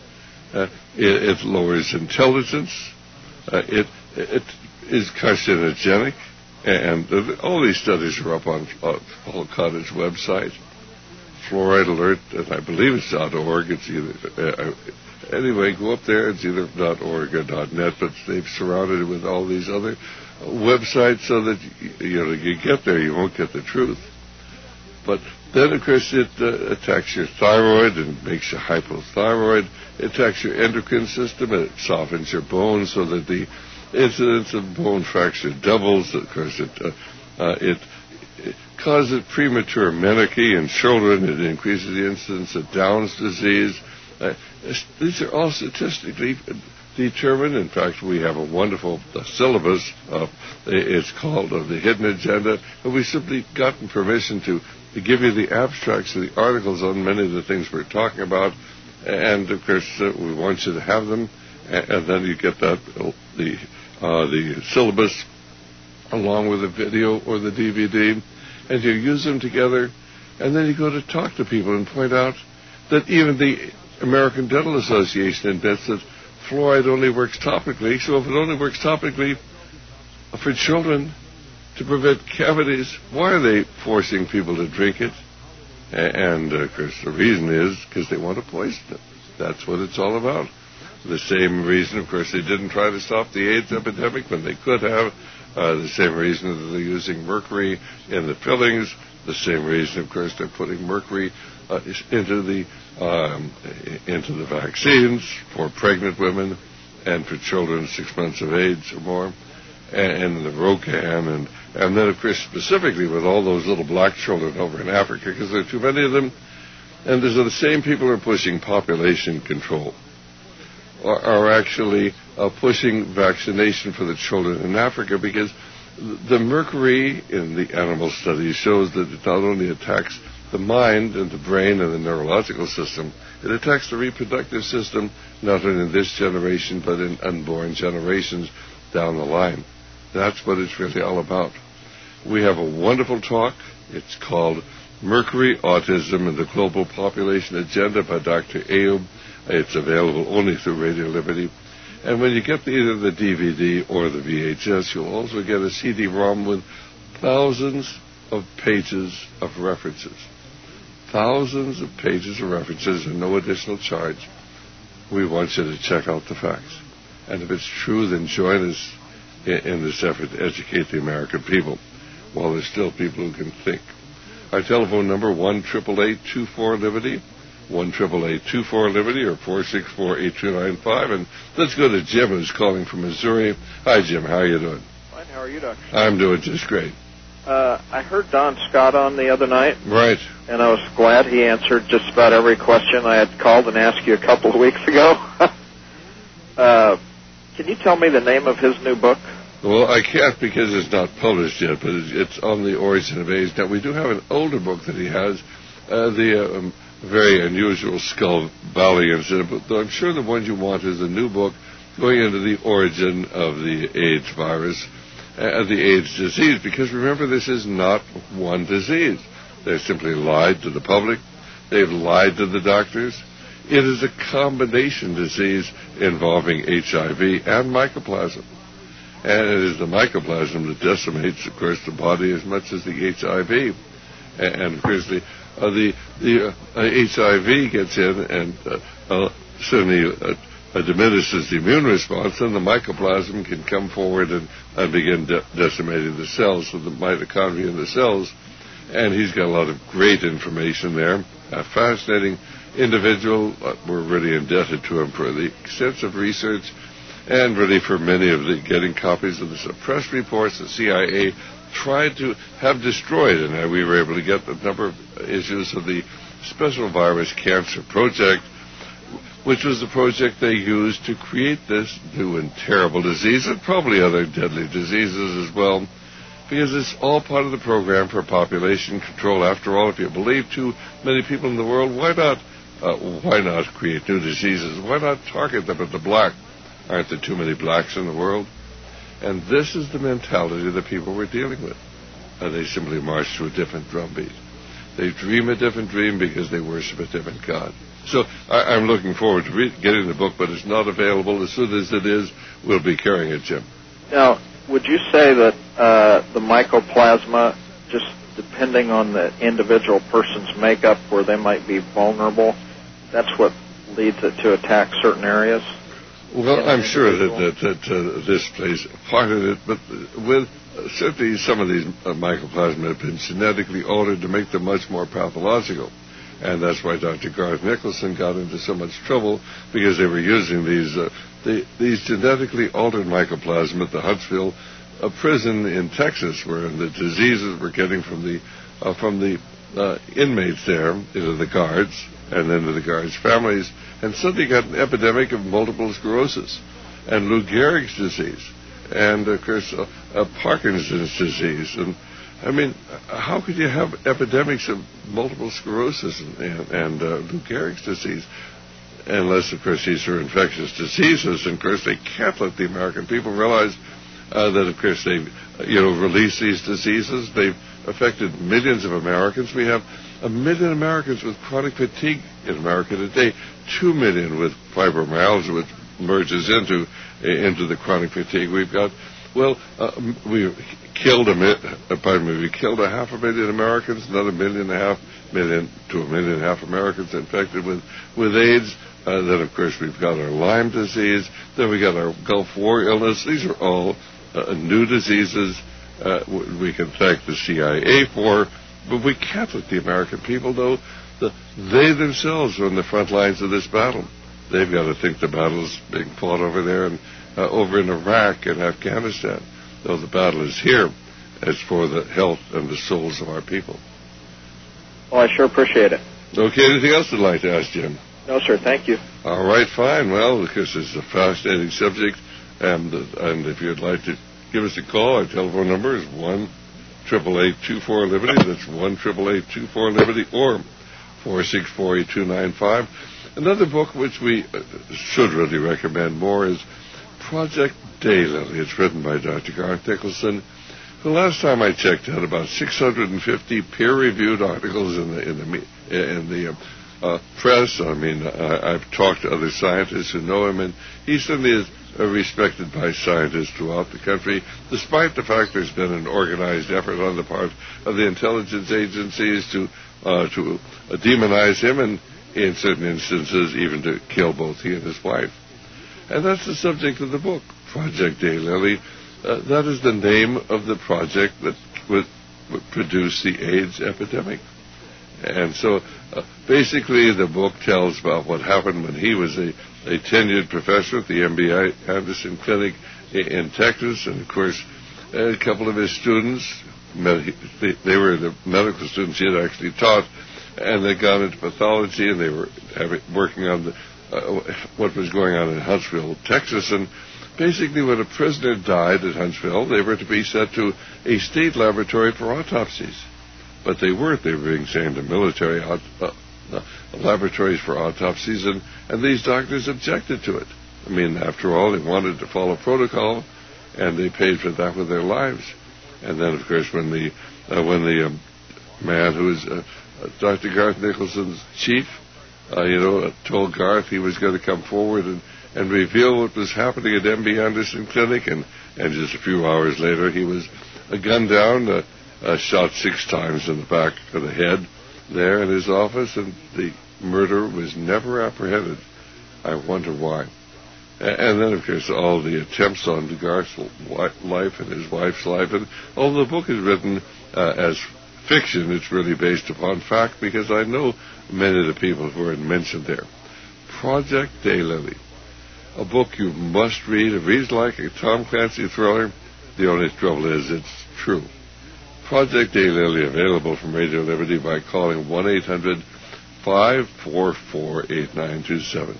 A: It lowers intelligence. It is carcinogenic. And all these studies are up on Paul Connor's website, Fluoride Alert, and I believe it's .org. It's either anyway, go up there. It's either .org or .net, but they've surrounded it with all these other websites so that you get there, you won't get the truth. But then, of course, it attacks your thyroid and makes you hypothyroid. It attacks your endocrine system, and it softens your bones so that the incidence of bone fracture doubles. Of course, it causes premature menarche in children. It increases the incidence of Down's disease. These are all statistically determined. In fact, we have a wonderful syllabus. It's called The Hidden Agenda, and we've simply gotten permission to give you the abstracts of the articles on many of the things we're talking about. And, of course, we want you to have them, and then you get that the syllabus along with the video or the DVD, and you use them together, and then you go to talk to people and point out that even the American Dental Association admits that fluoride only works topically. So if it only works topically for children to prevent cavities, why are they forcing people to drink it? And, of course, the reason is because they want to poison them. That's what it's all about. The same reason, of course, they didn't try to stop the AIDS epidemic when they could have. The same reason that they're using mercury in the fillings. The same reason, of course, they're putting mercury into the vaccines for pregnant women and for children 6 months of age or more. and the Rocan, and then, of course, specifically with all those little black children over in Africa, because there are too many of them. And these are the same people who are pushing population control, are actually pushing vaccination for the children in Africa, because the mercury in the animal studies shows that it not only attacks the mind and the brain and the neurological system, it attacks the reproductive system, not only in this generation, but in unborn generations down the line. That's what it's really all about. We have a wonderful talk. It's called Mercury, Autism, and the Global Population Agenda by Dr. Ayub. It's available only through Radio Liberty. And when you get either the DVD or the VHS, you'll also get a CD-ROM with thousands of pages of references. Thousands of pages of references and no additional charge. We want you to check out the facts. And if it's true, then join us in this effort to educate the American people while there's still people who can think. Our telephone number, 1-888-24-LIBERTY, 1-888-24-LIBERTY, or 464-8295. And let's go to Jim, who's calling from Missouri. Hi, Jim. How are you doing?
H: Fine. How are you, Dr.
A: I'm doing just great.
H: I heard Don Scott on the other night.
A: Right.
H: And I was glad he answered just about every question I had called and asked you a couple of weeks ago. Can you tell me the name of his new book?
A: Well, I can't because it's not published yet, but it's On the Origin of AIDS. Now, we do have an older book that he has, the very unusual Skull Valley incident, but I'm sure the one you want is a new book going into the origin of the AIDS virus, the AIDS disease, because remember, this is not one disease. They've simply lied to the public. They've lied to the doctors. It is a combination disease involving HIV and mycoplasma. And it is the mycoplasma that decimates, of course, the body as much as the HIV. And of course, the HIV gets in and certainly diminishes the immune response, and the mycoplasma can come forward and begin decimating the cells, so the mitochondria in the cells. And he's got a lot of great information there. A fascinating individual. We're really indebted to him for the extensive research and really for many of the getting copies of the suppressed reports the CIA tried to have destroyed, and we were able to get a number of issues of the Special Virus Cancer Project, which was the project they used to create this new and terrible disease, and probably other deadly diseases as well, because it's all part of the program for population control. After all, if you believe too many people in the world, why not create new diseases? Why not target them at the black? Aren't there too many blacks in the world? And this is the mentality of the people we're dealing with. They simply march to a different drumbeat. They dream a different dream because they worship a different God. So I'm looking forward to getting the book, but it's not available. As soon as it is, we'll be carrying it, Jim.
H: Now, would you say that the mycoplasma, just depending on the individual person's makeup where they might be vulnerable, that's what leads it to attack certain areas?
A: Well, I'm sure that this plays a part in it, but with certainly some of these mycoplasma have been genetically altered to make them much more pathological. And that's why Dr. Garth Nicholson got into so much trouble, because they were using these genetically altered mycoplasma at the Huntsville prison in Texas, where the diseases were getting from the inmates there into the guards and then to the guards' families, and suddenly got an epidemic of multiple sclerosis and Lou Gehrig's disease, and of course Parkinson's disease. And I mean, how could you have epidemics of multiple sclerosis and Lou Gehrig's disease, unless, of course, these are infectious diseases? And of course, they can't let the American people realize that, of course, they've released these diseases. They've affected millions of Americans. We have 1 million Americans with chronic fatigue in America today, 2 million with fibromyalgia, which merges into the chronic fatigue. We've got, we killed 500,000 Americans, another 1.5 million to 1.5 million Americans infected with AIDS. Then, of course, we've got our Lyme disease. Then we got our Gulf War illness. These are all new diseases we can thank the CIA for, but we can't let the American people know that they themselves are on the front lines of this battle. They've got to think the battle's being fought over there and over in Iraq and Afghanistan. though the battle is here, it's for the health and the souls of our people.
H: Well, I sure appreciate it.
A: Okay, anything else you'd like to ask, Jim?
H: No, sir, thank you.
A: All right, fine. Well, because it's a fascinating subject, and if you'd like to give us a call, our telephone number is 1-888-24-LIBERTY. That's 1-888-24-LIBERTY, or 464-8295. Another book which we should really recommend more is Project Daylily. It's written by Dr. Garth Nicholson. The last time I checked, had about 650 peer-reviewed articles in the press. I mean, I've talked to other scientists who know him, and he certainly is respected by scientists throughout the country, despite the fact there's been an organized effort on the part of the intelligence agencies to demonize him, and in certain instances even to kill both he and his wife. And that's the subject of the book, Project Daylily. That is the name of the project that would produce the AIDS epidemic. And so basically the book tells about what happened when he was a tenured professor at the MD Anderson Clinic in Texas. And, of course, a couple of his students, they were the medical students he had actually taught, and they got into pathology, and they were working on what was going on in Huntsville, Texas. And basically when a prisoner died at Huntsville, they were to be sent to a state laboratory for autopsies. But they weren't. They were being sent to military laboratories for autopsies, and these doctors objected to it. I mean, after all, they wanted to follow protocol, and they paid for that with their lives. And then, of course, when the man who was Dr. Garth Nicholson's chief, told Garth he was going to come forward and reveal what was happening at MD Anderson Clinic, and just a few hours later he was gunned down, shot 6 times in the back of the head there in his office, and the murderer was never apprehended. I wonder why. And then, of course, all the attempts on Garth's life and his wife's life. And although the book is written as fiction, it's really based upon fact, because I know many of the people who are mentioned there. Project Daylily, a book you must read. It reads like a Tom Clancy thriller. The only trouble is it's true. Project Daylily, available from Radio Liberty by calling 1-800-544-8927.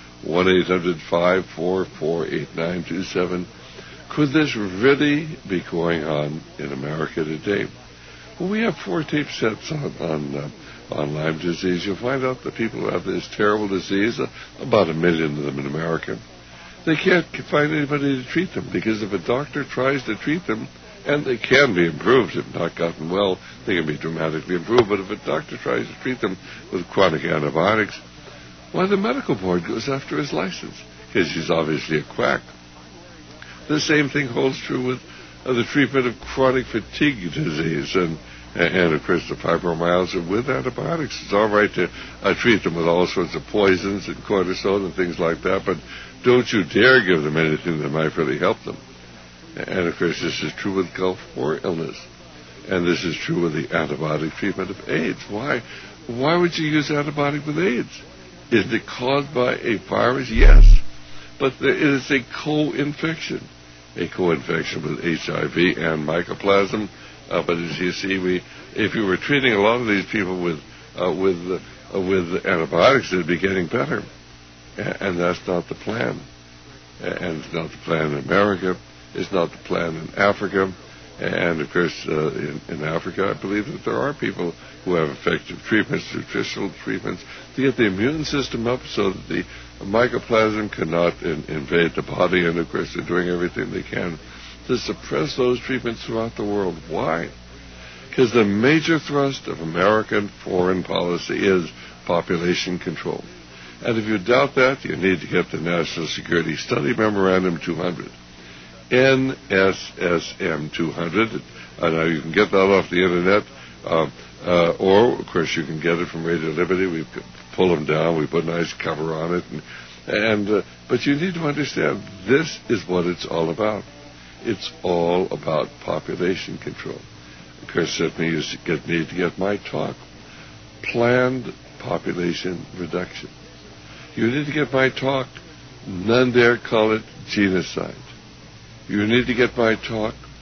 A: 1-800-544-8927. Could this really be going on in America today? Well, we have 4 tape sets on Lyme disease. You'll find out that people who have this terrible disease, about 1 million of them in America, they can't find anybody to treat them, because if a doctor tries to treat them, and they can be improved, if not gotten well, they can be dramatically improved, but if a doctor tries to treat them with chronic antibiotics, why, the medical board goes after his license, because he's obviously a quack. The same thing holds true with the treatment of chronic fatigue disease, and of course the fibromyalgia with antibiotics. It's all right to treat them with all sorts of poisons and cortisone and things like that, but don't you dare give them anything that might really help them. And of course this is true with Gulf War illness, and this is true with the antibiotic treatment of AIDS. Why would you use antibiotic with AIDS? Is it caused by a virus? Yes, but it is a co-infection with HIV and mycoplasma. But as you see, if you were treating a lot of these people with antibiotics, they'd be getting better, and that's not the plan. And it's not the plan in America. It's not the plan in Africa. And, of course, in Africa, I believe that there are people who have effective treatments, nutritional treatments, to get the immune system up so that the mycoplasma cannot invade the body. And, of course, they're doing everything they can to suppress those treatments throughout the world. Why? Because the major thrust of American foreign policy is population control. And if you doubt that, you need to get the National Security Study Memorandum 200. NSSM 200. Now you can get that off the internet, or of course you can get it from Radio Liberty. We pull them down, we put a nice cover on it, but you need to understand this is what it's all about. It's all about population control. Of course, certainly you need to get my talk, planned population reduction. You need to get my talk, none dare call it genocide. You need to get my talk,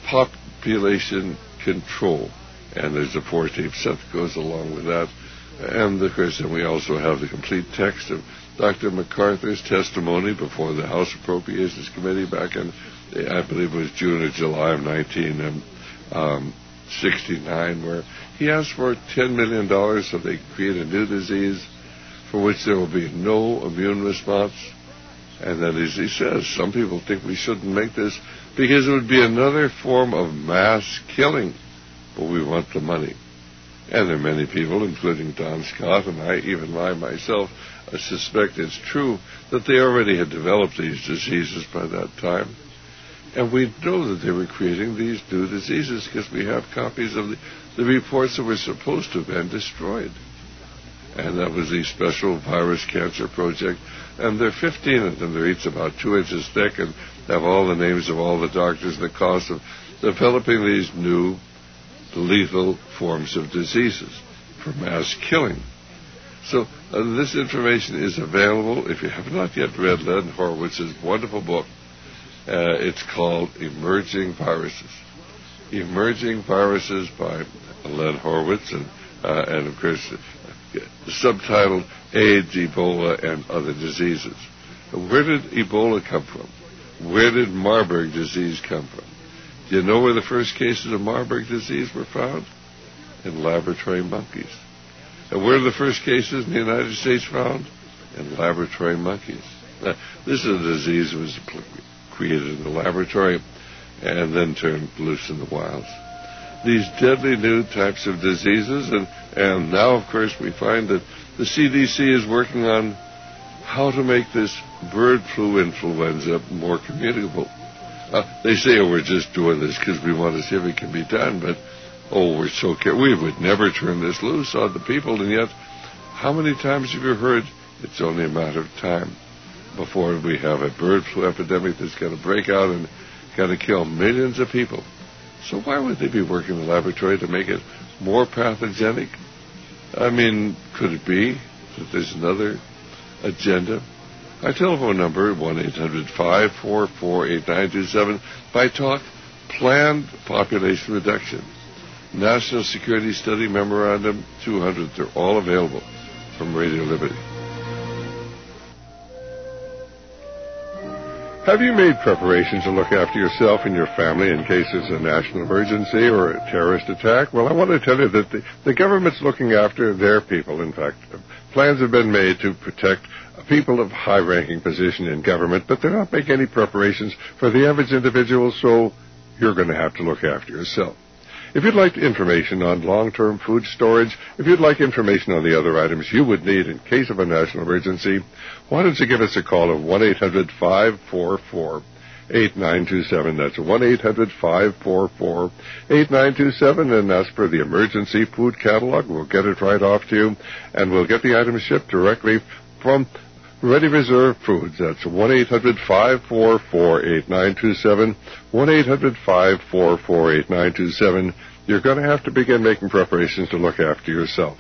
A: population control. And there's a 4-tape set that goes along with that. And, of course, then we also have the complete text of Dr. MacArthur's testimony before the House Appropriations Committee back in, I believe it was June or July of 1969, where he asked for $10 million so they could create a new disease for which there will be no immune response. And then, as he says, some people think we shouldn't make this because it would be another form of mass killing. But we want the money. And there are many people, including Don Scott and I myself, suspect it's true that they already had developed these diseases by that time. And we know that they were creating these new diseases because we have copies of the reports that were supposed to have been destroyed. And that was the Special Virus Cancer Project. And there are 15 of them. They're each about 2 inches thick and have all the names of all the doctors and the cost of developing these new lethal forms of diseases for mass killing. So this information is available. If you have not yet read Len Horowitz's wonderful book, it's called Emerging Viruses. Emerging Viruses by Len Horowitz, and of course, subtitled AIDS, Ebola, and Other Diseases. Where did Ebola come from? Where did Marburg disease come from? Do you know where the first cases of Marburg disease were found? In laboratory monkeys. And where are the first cases in the United States found? In laboratory monkeys. Now, this is a disease that was created in the laboratory and then turned loose in the wilds. These deadly new types of diseases, and now, of course, we find that the CDC is working on how to make this bird flu influenza more communicable. They say, we're just doing this because we want to see if it can be done, but, we're so careful. We would never turn this loose on the people, and yet, how many times have you heard it's only a matter of time before we have a bird flu epidemic that's going to break out and going to kill millions of people? So why would they be working in the laboratory to make it more pathogenic? I mean, could it be that there's another agenda? Our telephone number, 1-800-544-8927. By talk, planned population reduction. National Security Study Memorandum 200. They're all available from Radio Liberty. Have you made preparations to look after yourself and your family in case there's a national emergency or a terrorist attack? Well, I want to tell you that the government's looking after their people. In fact, plans have been made to protect people of high-ranking position in government, but they're not making any preparations for the average individual, so you're going to have to look after yourself. If you'd like information on long-term food storage, if you'd like information on the other items you would need in case of a national emergency, why don't you give us a call at 1-800-544-8927. That's 1-800-544-8927, and ask for the emergency food catalog. We'll get it right off to you, and we'll get the items shipped directly from Ready Reserve Foods. That's 1-800-544-8927, 1-800-544-8927. You're going to have to begin making preparations to look after yourself.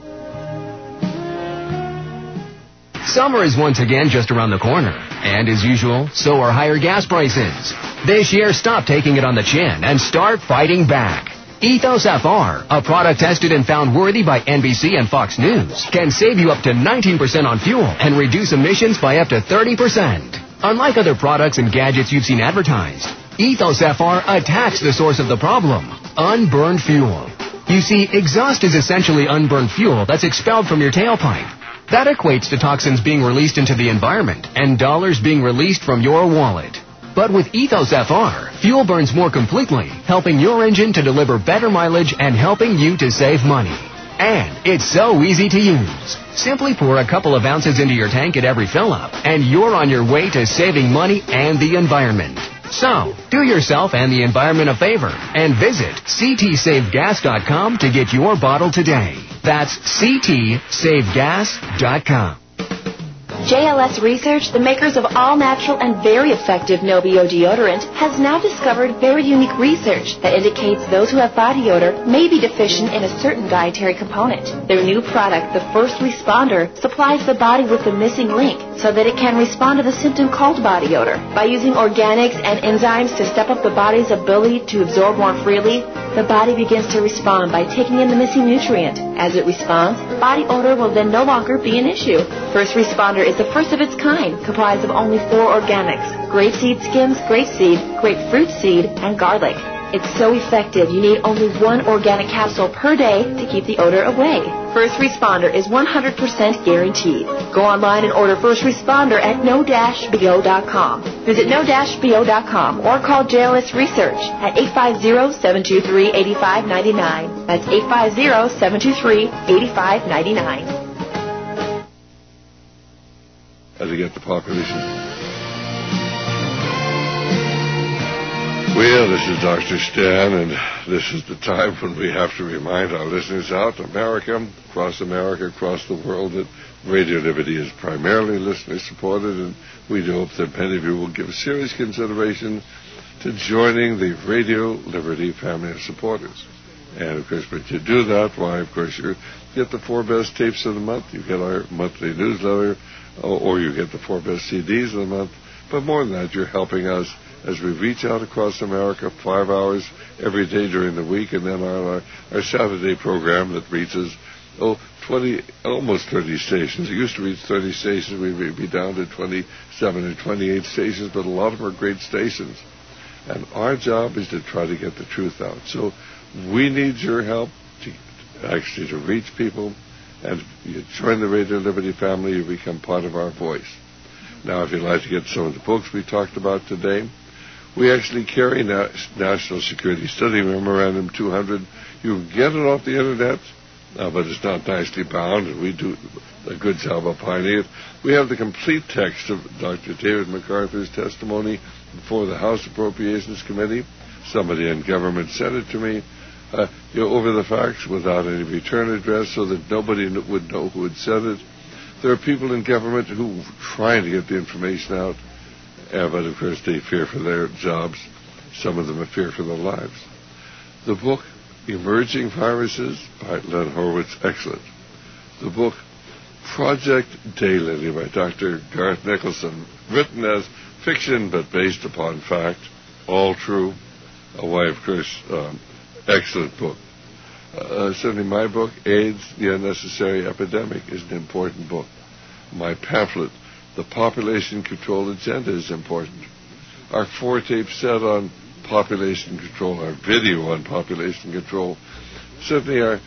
B: Summer is once again just around the corner. And as usual, so are higher gas prices. This year, stop taking it on the chin and start fighting back. Ethos FR, a product tested and found worthy by NBC and Fox News, can save you up to 19% on fuel and reduce emissions by up to 30%. Unlike other products and gadgets you've seen advertised, Ethos FR attacks the source of the problem, unburned fuel. You see, exhaust is essentially unburned fuel that's expelled from your tailpipe. That equates to toxins being released into the environment and dollars being released from your wallet. But with Ethos FR, fuel burns more completely, helping your engine to deliver better mileage and helping you to save money. And it's so easy to use. Simply pour a couple of ounces into your tank at every fill-up, and you're on your way to saving money and the environment. So, do yourself and the environment a favor and visit ctsavegas.com to get your bottle today. That's ctsavegas.com.
I: JLS Research, the makers of all-natural and very effective Nobio deodorant, has now discovered very unique research that indicates those who have body odor may be deficient in a certain dietary component. Their new product, the First Responder, supplies the body with the missing link so that it can respond to the symptom called body odor. By using organics and enzymes to step up the body's ability to absorb more freely, the body begins to respond by taking in the missing nutrient. As it responds, body odor will then no longer be an issue. First Responder is the first of its kind, comprised of only 4 organics: grapeseed skins, grapeseed, grapefruit seed, and garlic. It's so effective, you need only 1 organic capsule per day to keep the odor away. First Responder is 100% guaranteed. Go online and order First Responder at no-bo.com. Visit no-bo.com or call JLS Research at 850-723-8599. That's 850-723-8599.
A: As to get the population. Well, this is Dr. Stan, and this is the time when we have to remind our listeners out America, across the world, that Radio Liberty is primarily listener-supported, and we do hope that many of you will give serious consideration to joining the Radio Liberty family of supporters. And, of course, when you do that, why, of course, you get the 4 best tapes of the month, you get our monthly newsletter, or you get the 4 best CDs of the month. But more than that, you're helping us as we reach out across America 5 hours every day during the week, and then our Saturday program that reaches almost 30 stations. It used to reach 30 stations. We'd be down to 27 or 28 stations, but a lot of them are great stations. And our job is to try to get the truth out. So we need your help to reach people, and you join the Radio Liberty family, you become part of our voice. Now, if you'd like to get some of the books we talked about today, we actually carry National Security Study Memorandum 200. You can get it off the Internet, but it's not nicely bound, and we do a good job of finding it. We have the complete text of Dr. David MacArthur's testimony before the House Appropriations Committee. Somebody in government sent it to me over the fax without any return address so that nobody would know who had sent it. There are people in government who are trying to get the information out, but of course they fear for their jobs. Some of them are fear for their lives. The book, Emerging Viruses, by Len Horowitz, excellent. The book, Project Daylily, by Dr. Garth Nicholson, written as fiction but based upon fact, all true. Why, of course, excellent book. Certainly my book, AIDS, The Unnecessary Epidemic, is an important book. My pamphlet, The Population Control Agenda, is important. Our 4-tape set on population control, our video on population control, certainly our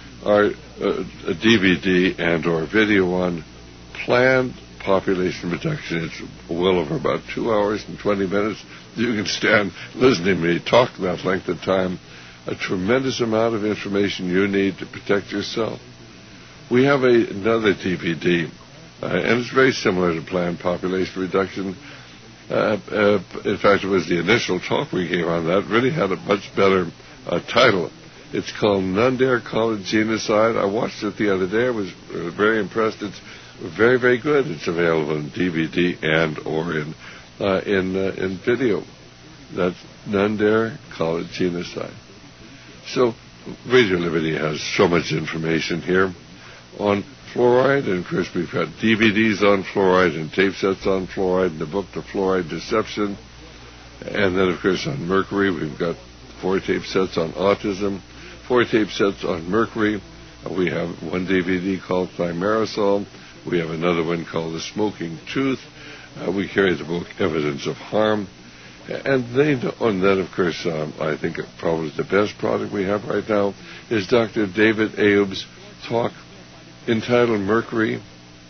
A: DVD and or video on planned population reduction. It's well over about 2 hours and 20 minutes. You can stand listening to me talk that length of time. A tremendous amount of information you need to protect yourself. We have another DVD, and it's very similar to planned population reduction. In fact, it was the initial talk we gave on that. It really had a much better title. It's called Nundare College Genocide. I watched it the other day. I was very impressed. It's very, very good. It's available in DVD and or in video. That's Nundare College Genocide. So Radio Liberty has so much information here on fluoride, and of course we've got DVDs on fluoride and tape sets on fluoride, and the book The Fluoride Deception, and then of course on mercury we've got 4 tape sets on autism, 4 tape sets on mercury. We have one DVD called Thimerosal. We have another one called The Smoking Tooth. We carry the book Evidence of Harm. And then, of course, I think probably the best product we have right now is Dr. David Ayoub's talk entitled Mercury,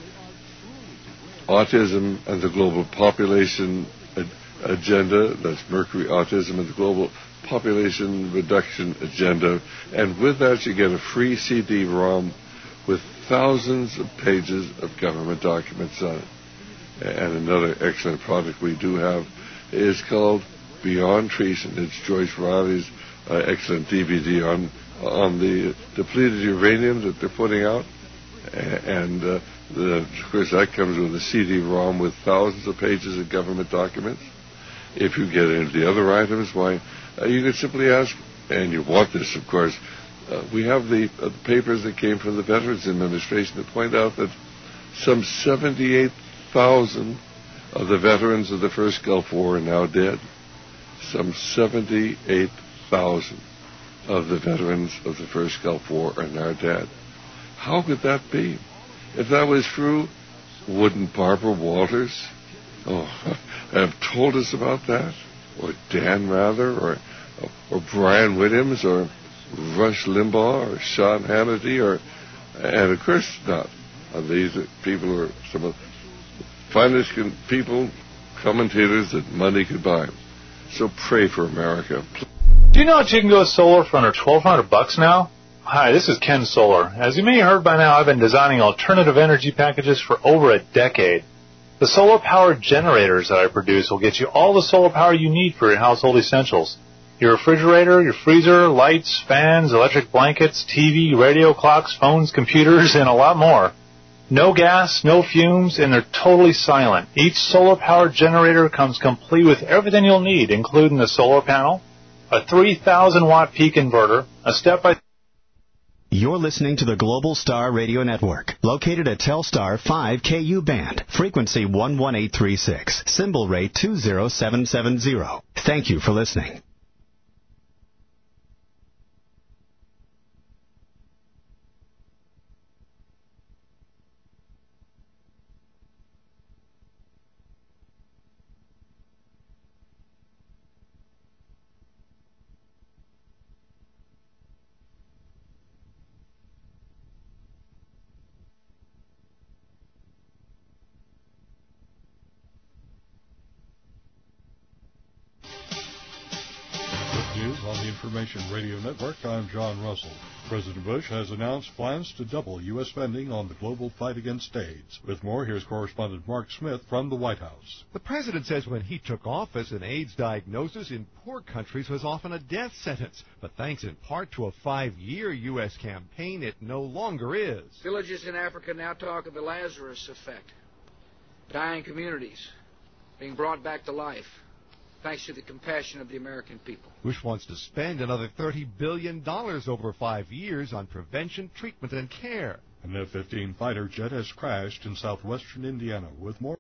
A: Autism, and the Global Population Agenda. That's Mercury, Autism, and the Global Population Reduction Agenda. And with that, you get a free CD-ROM with thousands of pages of government documents on it. And another excellent product we do have is called Beyond Treason. It's Joyce Riley's excellent DVD on the depleted uranium that they're putting out, and Of course, that comes with a CD-ROM with thousands of pages of government documents. If you get into the other items, why, you could simply ask, and you want this, of course, we have the papers that came from the Veterans Administration that point out that some 78,000 of the veterans of the first Gulf War are now dead. Some 78,000 of the veterans of the first Gulf War are now dead. How could that be? If that was true, wouldn't Barbara Walters have told us about that? Or Dan Rather? Or Brian Williams? Or Rush Limbaugh? Or Sean Hannity? And of course not. These are people who are some of the finest people, commentators that money could buy. So pray for America.
L: Do you know that you can go solar for under $1,200 now? Hi, this is Ken Solar. As you may have heard by now, I've been designing alternative energy packages for over a decade. The solar-powered generators that I produce will get you all the solar power you need for your household essentials. Your refrigerator, your freezer, lights, fans, electric blankets, TV, radio clocks, phones, computers, and a lot more. No gas, no fumes, and they're totally silent. Each solar-powered generator comes complete with everything you'll need, including a solar panel, a 3,000-watt peak inverter, a step-by-step...
M: You're listening to the Global Star Radio Network, located at Telstar 5KU band, frequency 11836, symbol rate 20770. Thank you for listening.
W: News on the Information Radio Network. I'm John Russell. President Bush has announced plans to double U.S. spending on the global fight against AIDS. With more, here's correspondent Mark Smith from the White House.
X: The president says when he took office, an AIDS diagnosis in poor countries was often a death sentence. But thanks in part to a 5-year U.S. campaign, it no longer is.
Y: Villages in Africa now talk of the Lazarus effect. Dying communities being brought back to life, thanks to the compassion of the American people.
X: Bush wants to spend another $30 billion over 5 years on prevention, treatment, and care.
W: An F-15 fighter jet has crashed in southwestern Indiana. With more